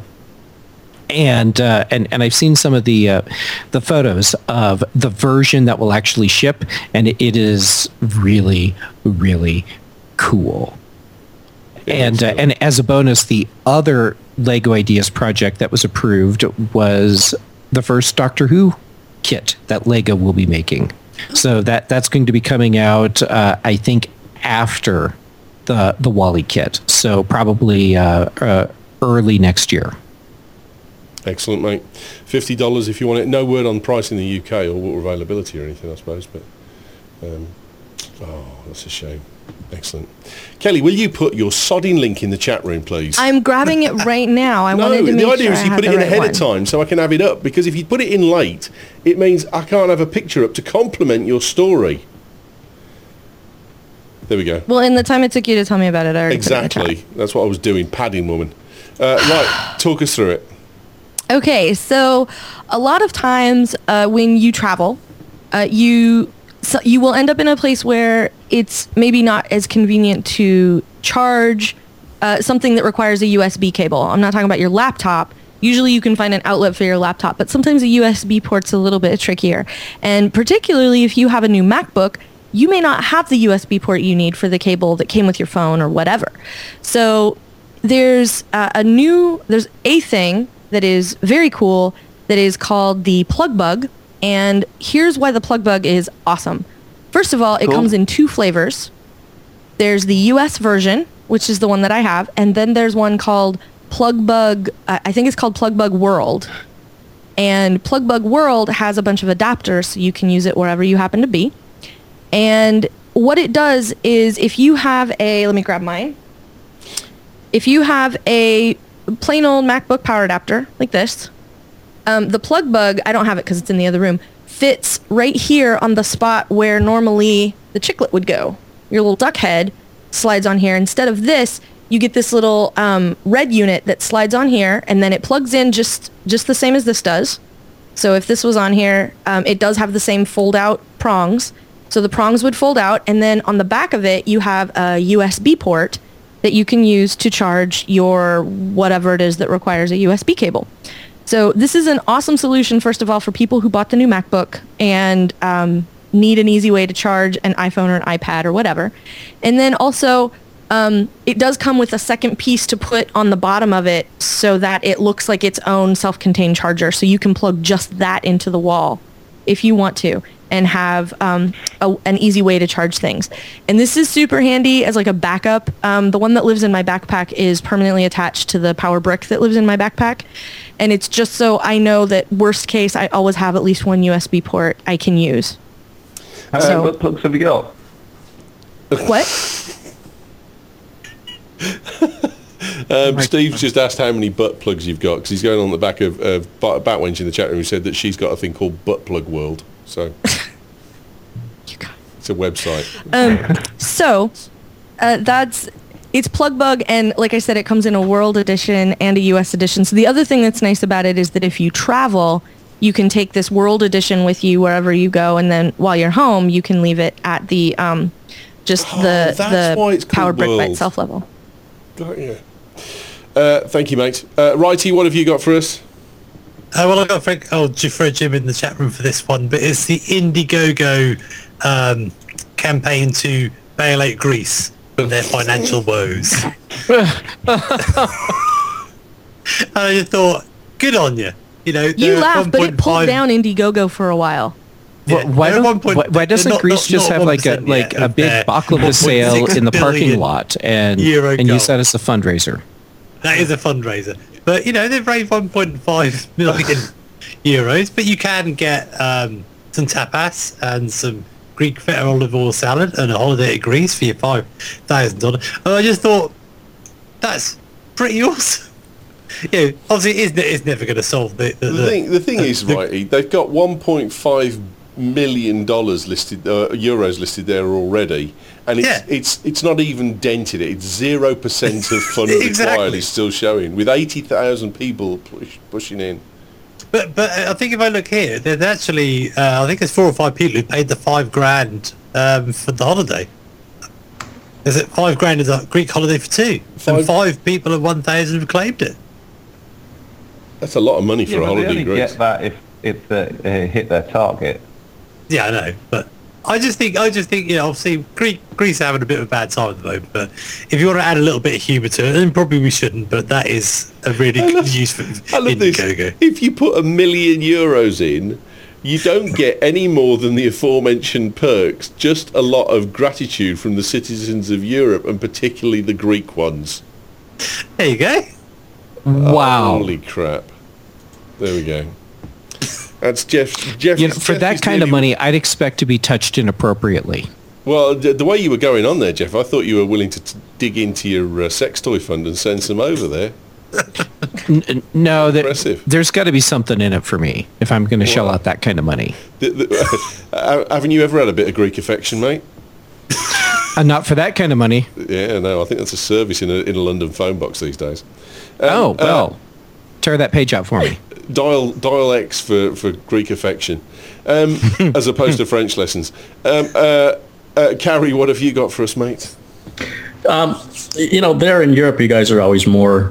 And uh, and and I've seen some of the uh, the photos of the version that will actually ship, and it, it is really, really cool. And uh, and as a bonus, the other Lego Ideas project that was approved was the first Doctor Who kit that Lego will be making. So that that's going to be coming out, uh, I think, after the the WALL-E kit. So probably uh, uh, early next year. Excellent, mate. fifty dollars if you want it. No word on price in the U K or availability or anything, I suppose. But um, oh, that's a shame. Excellent. Kelly, will you put your sodding link in the chat room, please? I'm grabbing it right now. I no, wanted to make the idea sure is I you had put it the in right ahead one. of time so I can have it up, because if you put it in late, it means I can't have a picture up to complement your story. There we go. Well, in the time it took you to tell me about it, I already put it in the chat. Exactly. That's what I was doing, padding woman. Uh, right, talk us through it. Okay, so a lot of times uh, when you travel, uh, you so you will end up in a place where it's maybe not as convenient to charge uh, something that requires a U S B cable. I'm not talking about your laptop. Usually you can find an outlet for your laptop, but sometimes a U S B port's a little bit trickier. And particularly if you have a new MacBook, you may not have the U S B port you need for the cable that came with your phone or whatever. So there's uh, a new, there's a thing that is very cool that is called the plug bug. And here's why the plug bug is awesome. First of all, it Cool. comes in two flavors. There's the U S version, which is the one that I have. And then there's one called Plug Bug, uh, I think it's called Plug Bug World. And Plug Bug World has a bunch of adapters, so you can use it wherever you happen to be. And what it does is if you have a, let me grab mine. If you have a plain old MacBook power adapter like this, um, the plug bug, I don't have it because it's in the other room, fits right here on the spot where normally the chiclet would go. Your little duck head slides on here. Instead of this, you get this little um, red unit that slides on here, and then it plugs in just, just the same as this does. So if this was on here, um, it does have the same fold-out prongs. So the prongs would fold out, and then on the back of it, you have a U S B port that you can use to charge your whatever it is that requires a U S B cable. So this is an awesome solution, first of all, for people who bought the new MacBook and um, need an easy way to charge an iPhone or an iPad or whatever. And then also, um, it does come with a second piece to put on the bottom of it so that it looks like its own self-contained charger. So you can plug just that into the wall if you want to, and have um, a, an easy way to charge things. And this is super handy as like a backup. Um, the one that lives in my backpack is permanently attached to the power brick that lives in my backpack. And it's just so I know that worst case, I always have at least one U S B port I can use. How So- many butt plugs have you got? What? Um, Steve's just asked how many butt plugs you've got, because he's going on the back of uh, Bat- Batwench in the chat room, who said that she's got a thing called Butt Plug World. So You got- it's a website. Um, so uh, that's it's plug bug, and like I said, it comes in a World Edition and a U S Edition. So the other thing that's nice about it is that if you travel, you can take this World Edition with you wherever you go, and then while you're home, you can leave it at the um, just Oh, the that's why the it's called power brick by World. itself level. Got you. Uh, thank you, mate. Uh, Righty, what have you got for us? Uh, well, I got Frank. I'll throw Jim in the chat room for this one, but it's the Indiegogo um, campaign to bail out Greece from their financial woes. And I just thought, good on you. You know, You they're at laugh, but it pulled one point five down Indiegogo for a while. Yeah, Wh- why, they're at don't, one point- why, why doesn't they're not- Greece not- just not have like a 1% like yet a of big their baklava sale one point six in the parking billion lot and euro and goal. use that as a fundraiser? That is a fundraiser. But, you know, they've raised one point five million euros, but you can get um, some tapas and some Greek feta olive oil salad and a holiday to Greece for your five thousand dollars. And I just thought, that's pretty awesome. You know, obviously, it is, it's never going to solve the... The, The thing, the thing the- is, the- Righty, they've got one point five million dollars listed, uh, euros listed there already, and it's Yeah. it's it's not even dented it. It's zero percent of funds Exactly. required is still showing, with eighty thousand people push, pushing in. But but I think if I look here, there's actually uh, I think there's four or five people who paid the five grand um, for the holiday. Is it five grand is a Greek holiday for two? Five- And five people of one thousand have claimed it. That's a lot of money for Yeah, a but they holiday only in Greece. get that if if they uh, hit their target. Yeah, I know, but I just think I just think you know obviously Greek Greece are having a bit of a bad time at the moment. But if you want to add a little bit of humour to it, then probably we shouldn't. But that is a really I love- good use for I love this. Indiegogo. If you put a million euros in, you don't get any more than the aforementioned perks, just a lot of gratitude from the citizens of Europe, and particularly the Greek ones. There you go. Wow. Holy crap. There we go. That's Jeff. Jeff You know, for Jeff that is kind of nearly- money, I'd expect to be touched inappropriately. Well, the, the way you were going on there, Jeff, I thought you were willing to t- dig into your uh, sex toy fund and send some over there. N- n- no, that, Impressive. there's got to be something in it for me if I'm going to shell out that kind of money. The, the, uh, haven't you ever had a bit of Greek affection, mate? Uh, not for that kind of money. Yeah, no, I think that's a service in a, in a London phone box these days. Um, oh, well. Uh, tear that page out for me. Dial dial X for, for Greek affection, um, as opposed to French lessons. Um, uh, uh, Carrie, what have you got for us, mate? Um, you know, there in Europe, you guys are always more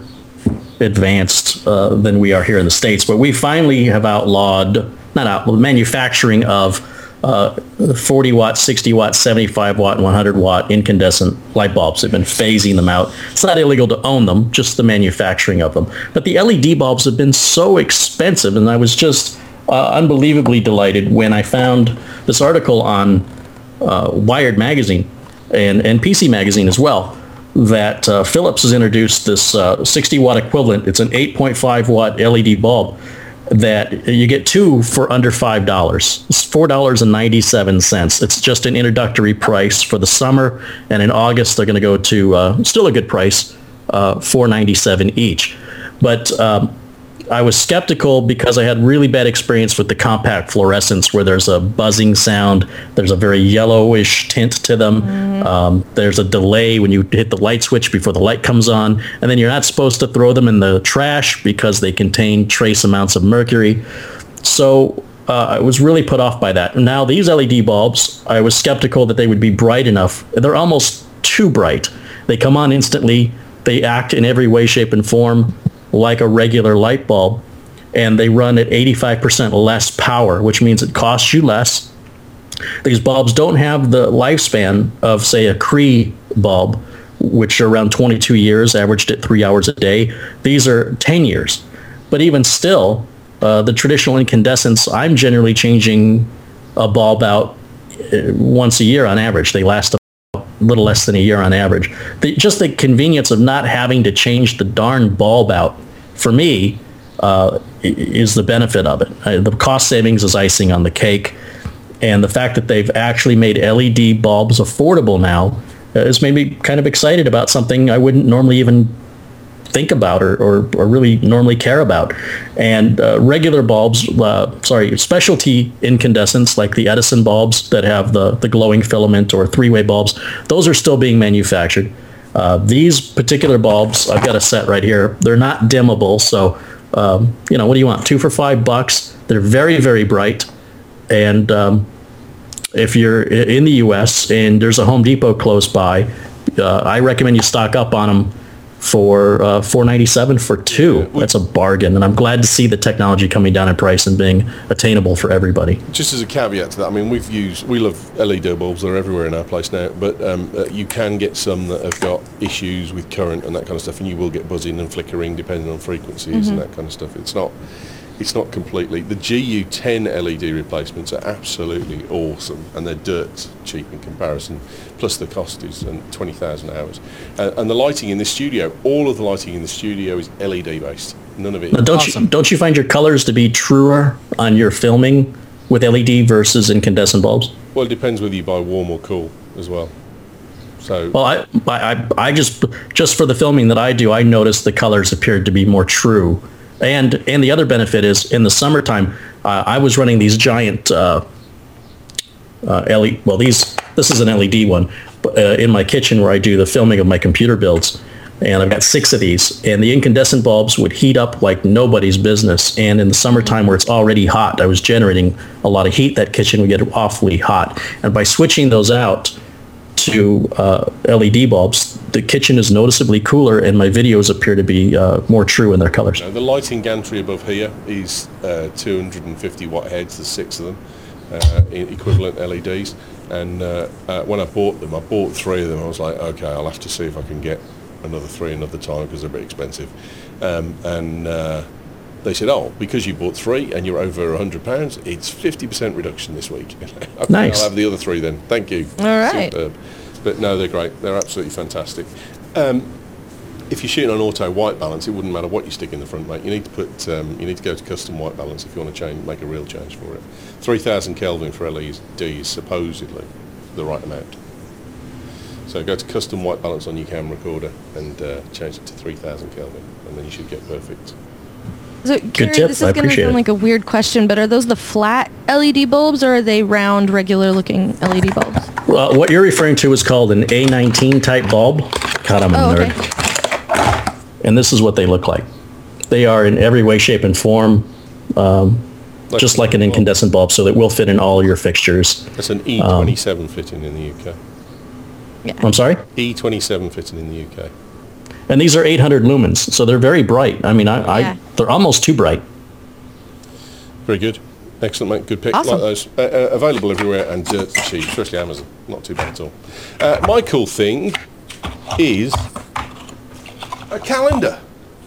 advanced uh, than we are here in the States, but we finally have outlawed, not out, manufacturing of uh, forty watt, sixty watt, seventy-five watt, and one hundred watt incandescent light bulbs. They've been phasing them out. It's not illegal to own them, just the manufacturing of them. But the L E D bulbs have been so expensive, and I was just uh, unbelievably delighted when I found this article on uh, Wired magazine and, and P C magazine as well, that uh, Philips has introduced this uh, sixty watt equivalent. It's an eight point five watt L E D bulb that you get two for under five dollars. It's four dollars and ninety-seven cents. It's just an introductory price for the summer, and in August they're going to go to uh, still a good price, uh, four ninety-seven each. But um, I was skeptical because I had really bad experience with the compact fluorescents, where there's a buzzing sound, there's a very yellowish tint to them, mm-hmm. um, there's a delay when you hit the light switch before the light comes on, and then you're not supposed to throw them in the trash because they contain trace amounts of mercury. So uh, I was really put off by that. Now these L E D bulbs, I was skeptical that they would be bright enough. They're almost too bright. They come on instantly, they act in every way, shape, and form like a regular light bulb, and they run at eighty-five percent less power, which means it costs you less. These bulbs don't have the lifespan of, say, a Cree bulb, which are around twenty-two years, averaged at three hours a day. These are ten years. But even still, uh, the traditional incandescents, I'm generally changing a bulb out uh, once a year on average. They last a little less than a year on average. The, just the convenience of not having to change the darn bulb out, for me, uh, is the benefit of it. Uh, the cost savings is icing on the cake, and the fact that they've actually made L E D bulbs affordable now uh, has made me kind of excited about something I wouldn't normally even think about or, or, or really normally care about. And uh, regular bulbs, uh, sorry, specialty incandescents like the Edison bulbs that have the, the glowing filament, or three-way bulbs, those are still being manufactured. Uh, these particular bulbs, I've got a set right here. They're not dimmable, so, um, you know, what do you want? Two for five bucks. They're very, very bright. And um, if you're in the U S and there's a Home Depot close by, uh, I recommend you stock up on them for uh, four ninety-seven for two. That's a bargain, and I'm glad to see the technology coming down in price and being attainable for everybody. Just as a caveat to that, I mean, we've used, we love L E D bulbs, they're everywhere in our place now, but um, uh, you can get some that have got issues with current and that kind of stuff, and you will get buzzing and flickering depending on frequencies mm-hmm. and that kind of stuff. It's not It's not completely. The G U ten L E D replacements are absolutely awesome, and they're dirt cheap in comparison. Plus the cost is um, twenty thousand hours. Uh, and the lighting in the studio, all of the lighting in the studio is L E D based. None of it. Now, don't awesome. you don't you find your colors to be truer on your filming with L E D versus incandescent bulbs? Well, it depends whether you buy warm or cool as well. So. Well, I, I, I just just for the filming that I do, I noticed the colors appeared to be more true. And and the other benefit is in the summertime, uh, I was running these giant uh, uh, L E D. Well, these this is an L E D one uh, in my kitchen where I do the filming of my computer builds, and I've got six of these. And the incandescent bulbs would heat up like nobody's business. And in the summertime, where it's already hot, I was generating a lot of heat. That kitchen would get awfully hot. And by switching those out to uh, L E D bulbs, the kitchen is noticeably cooler, and my videos appear to be uh, more true in their colors. The lighting gantry above here is uh, two hundred fifty watt heads, there's six of them, uh, equivalent L E Ds. And uh, uh, when I bought them, I bought three of them. I was like, okay, I'll have to see if I can get another three another time because they're a bit expensive. Um, and uh, they said, oh, because you bought three and you're over one hundred pounds, it's fifty percent reduction this week. Okay, nice. I'll have the other three then. Thank you. All right. Superb. But no, they're great. They're absolutely fantastic. Um, if you're shooting on auto white balance, it wouldn't matter what you stick in the front, mate. You need to put, um, you need to go to custom white balance if you want to change, make a real change for it. three thousand Kelvin for L E D is supposedly the right amount. So go to custom white balance on your camera recorder and uh, change it to three thousand Kelvin, and then you should get perfect So, Gary, tip. this I is going to appreciate sound it. like a weird question, but are those the flat L E D bulbs or are they round, regular-looking L E D bulbs? Well, what you're referring to is called an A nineteen type bulb. God, I'm a Oh, nerd. okay. And this is what they look like. They are in every way, shape, and form, um, Like just a like an bulb. incandescent bulb, so that will fit in all your fixtures. That's an E twenty-seven fitting in the U K. I'm sorry? E twenty-seven fitting in the U K. And these are eight hundred lumens, so they're very bright. I mean, I, Yeah. I they're almost too bright. Very good. Excellent, mate. Good pick. Awesome. Like those. Uh, uh, available everywhere and dirt cheap, especially Amazon. Not too bad at all. Uh, my cool thing is a calendar.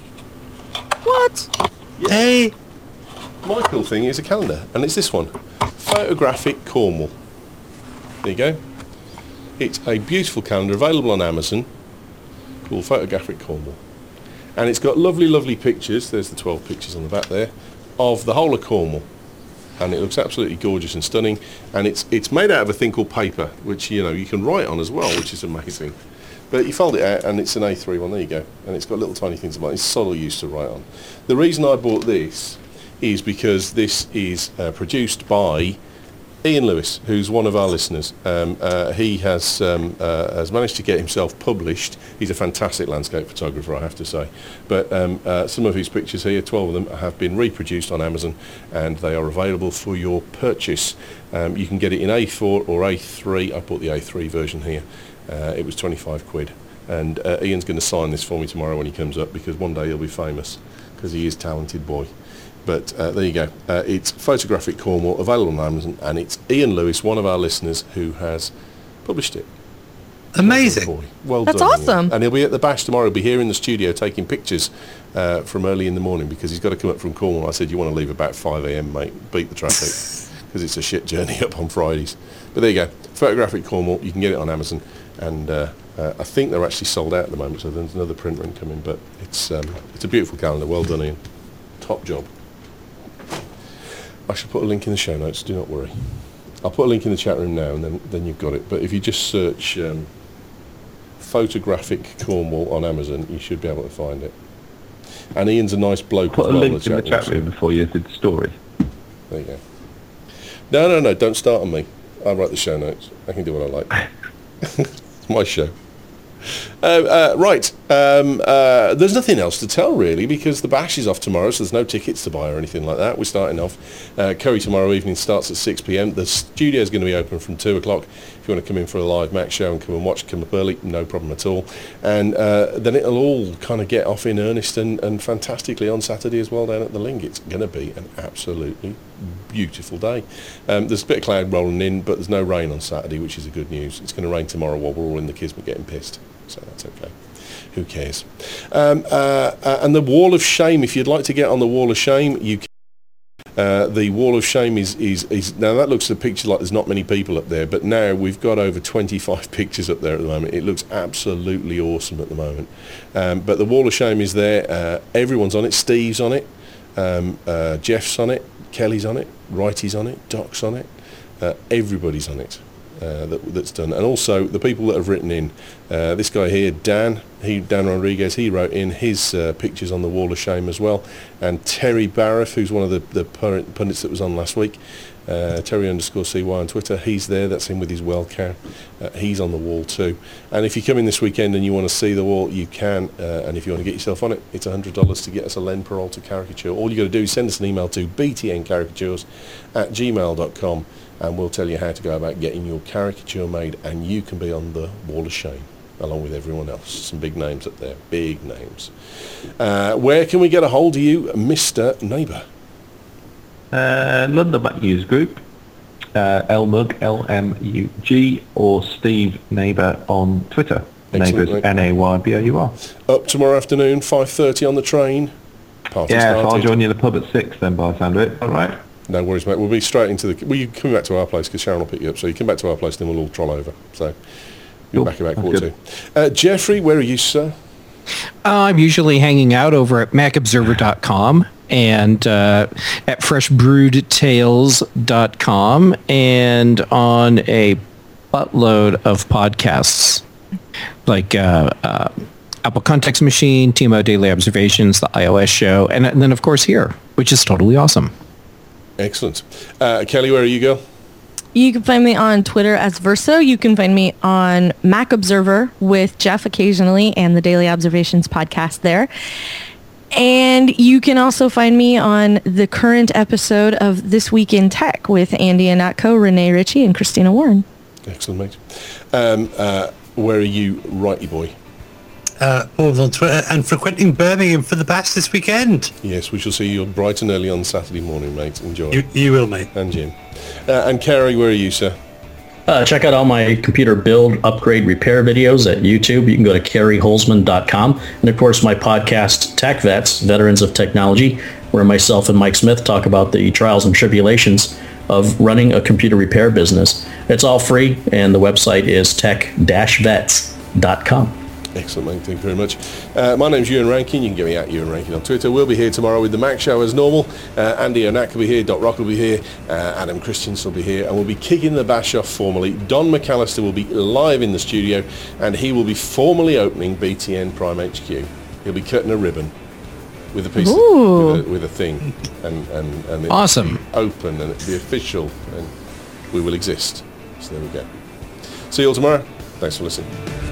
What? Hey, My cool thing is a calendar, and it's this one. Photographic Cornwall. There you go. It's a beautiful calendar available on Amazon called Photographic Cornwall. And it's got lovely, lovely pictures. There's the twelve pictures on the back there of the whole of Cornwall. And it looks absolutely gorgeous and stunning. And it's it's made out of a thing called paper, which, you know, you can write on as well, which is amazing. But you fold it out and it's an A three one, there you go. And it's got little tiny things about it. It's solid use to write on. The reason I bought this is because this is uh, produced by Ian Lewis, who's one of our listeners. Um, uh, he has um, uh, has managed to get himself published. He's a fantastic landscape photographer, I have to say. But um, uh, some of his pictures here, twelve of them, have been reproduced on Amazon, and they are available for your purchase. Um, you can get it in A four or A three. I bought the A three version here. Uh, it was twenty-five quid. And uh, Ian's going to sign this for me tomorrow when he comes up, because one day he'll be famous, because he is a talented boy. But uh, there you go. Uh, it's Photographic Cornwall, available on Amazon, and it's Ian Lewis, one of our listeners, who has published it. amazing. Boy. Well That's done, awesome. Ian. And he'll be at the bash tomorrow. He'll be here in the studio taking pictures uh, from early in the morning, because he's got to come up from Cornwall. I said, you want to leave about five a.m, mate. Beat the traffic, because it's a shit journey up on Fridays. But there you go. Photographic Cornwall. You can get it on Amazon. And uh, uh, I think they're actually sold out at the moment, so there's another print run coming. But it's, um, it's a beautiful calendar. Well done, Ian. Top job. I shall put a link in the show notes, do not worry. I'll put a link in the chat room now, and then, then you've got it. But if you just search um, Photographic Cornwall on Amazon, you should be able to find it. And Ian's a nice bloke Put as a well. link in the chat room before you did the story. There you go. No, no, no, don't start on me. I write the show notes. I can do what I like. It's my show. Uh, uh, right, um, uh, there's nothing else to tell really, because the bash is off tomorrow, so there's no tickets to buy or anything like that. We're starting off. Uh, Curry tomorrow evening starts at six p.m. The studio's going to be open from two o'clock. If you want to come in for a live Mac show and come and watch, come up early, no problem at all. And uh, then it'll all kind of get off in earnest and, and fantastically on Saturday as well down at the Ling. It's going to be an absolutely beautiful day. Um, there's a bit of cloud rolling in, but there's no rain on Saturday, which is a good news. It's going to rain tomorrow while we're all in the Kismet getting pissed. So that's okay. Who cares? Um, uh, uh, and the Wall of Shame, if you'd like to get on the Wall of Shame, you can. Uh, the Wall of Shame is, is, is... Now, that looks at a picture like there's not many people up there, but now we've got over twenty-five pictures up there at the moment. It looks absolutely awesome at the moment. Um, but the Wall of Shame is there. Uh, everyone's on it. Steve's on it. Um, uh, Jeff's on it. Kelly's on it. Righty's on it. Doc's on it. Uh, everybody's on it. Uh, that, that's done, and also the people that have written in. Uh, this guy here, Dan, he Dan Rodriguez, he wrote in his uh, pictures on the Wall of Shame as well. And Terry Barriff, who's one of the, the pundits that was on last week, uh, Terry underscore C Y on Twitter, he's there. That's him with his well cow. Uh, he's on the wall too. And if you come in this weekend and you want to see the wall, you can. Uh, and if you want to get yourself on it, it's one hundred dollars to get us a Len Peralta caricature. All you got to do is send us an email to b t n caricatures at gmail dot com. And we'll tell you how to go about getting your caricature made, and you can be on the Wall of Shame along with everyone else. Some big names up there, big names. Uh, where can we get a hold of you, Mister Neighbour? Uh, London Mac News Group, uh, Lmug, L M U G, or Steve Neighbour on Twitter. Excellent, Neighbours, mate. N A Y B O U R. Up tomorrow afternoon, five thirty on the train. Party Yeah, so I'll started. join you in the pub at six then, by the sound of it. All right. No worries, mate. We'll be straight into the... Well, you come back to our place, because Sharon will pick you up. So you come back to our place, then we'll all troll over. So you'll Cool. be back about That's quarter good. two. Uh, Jeffrey, where are you, sir? Uh, I'm usually hanging out over at mac observer dot com and uh, at fresh brewed tales dot com and on a buttload of podcasts like uh, uh, Apple Context Machine, T M O Daily Observations, the iOS show, and, and then, of course, here, which is totally awesome. Excellent. Uh, Kelly, where are you, girl? You can find me on Twitter as Verso. You can find me on Mac Observer with Jeff occasionally and the Daily Observations podcast there. And you can also find me on the current episode of This Week in Tech with Andy Anatko, Renee Ritchie, and Christina Warren. Excellent, mate. Um, uh, where are you, righty boy? Uh, Paul's on Twitter and frequenting Birmingham for the Bash this weekend. Yes, we shall see you bright and early on Saturday morning, mate. Enjoy. You, you will, mate. And Jim. Uh, and Kerry, where are you, sir? Uh, check out all my computer build, upgrade, repair videos at YouTube. You can go to kerry holzman dot com. And, of course, my podcast, Tech Vets, Veterans of Technology, where myself and Mike Smith talk about the trials and tribulations of running a computer repair business. It's all free, and the website is tech dash vets dot com. Excellent, mate. Thank you very much. Uh, my name's Ewan Rankin. You can get me at Ewan Rankin on Twitter. We'll be here tomorrow with the Mac Show as normal. Uh, Andy Onak will be here. Doc Rock will be here. Uh, Adam Christensen will be here. And we'll be kicking the bash off formally. Don McAllister will be live in the studio, and he will be formally opening B T N Prime H Q. He'll be cutting a ribbon with a piece of, with, a, with a thing. And, and, and it'll Awesome. be open, and it'll be official, and we will exist. So there we go. See you all tomorrow. Thanks for listening.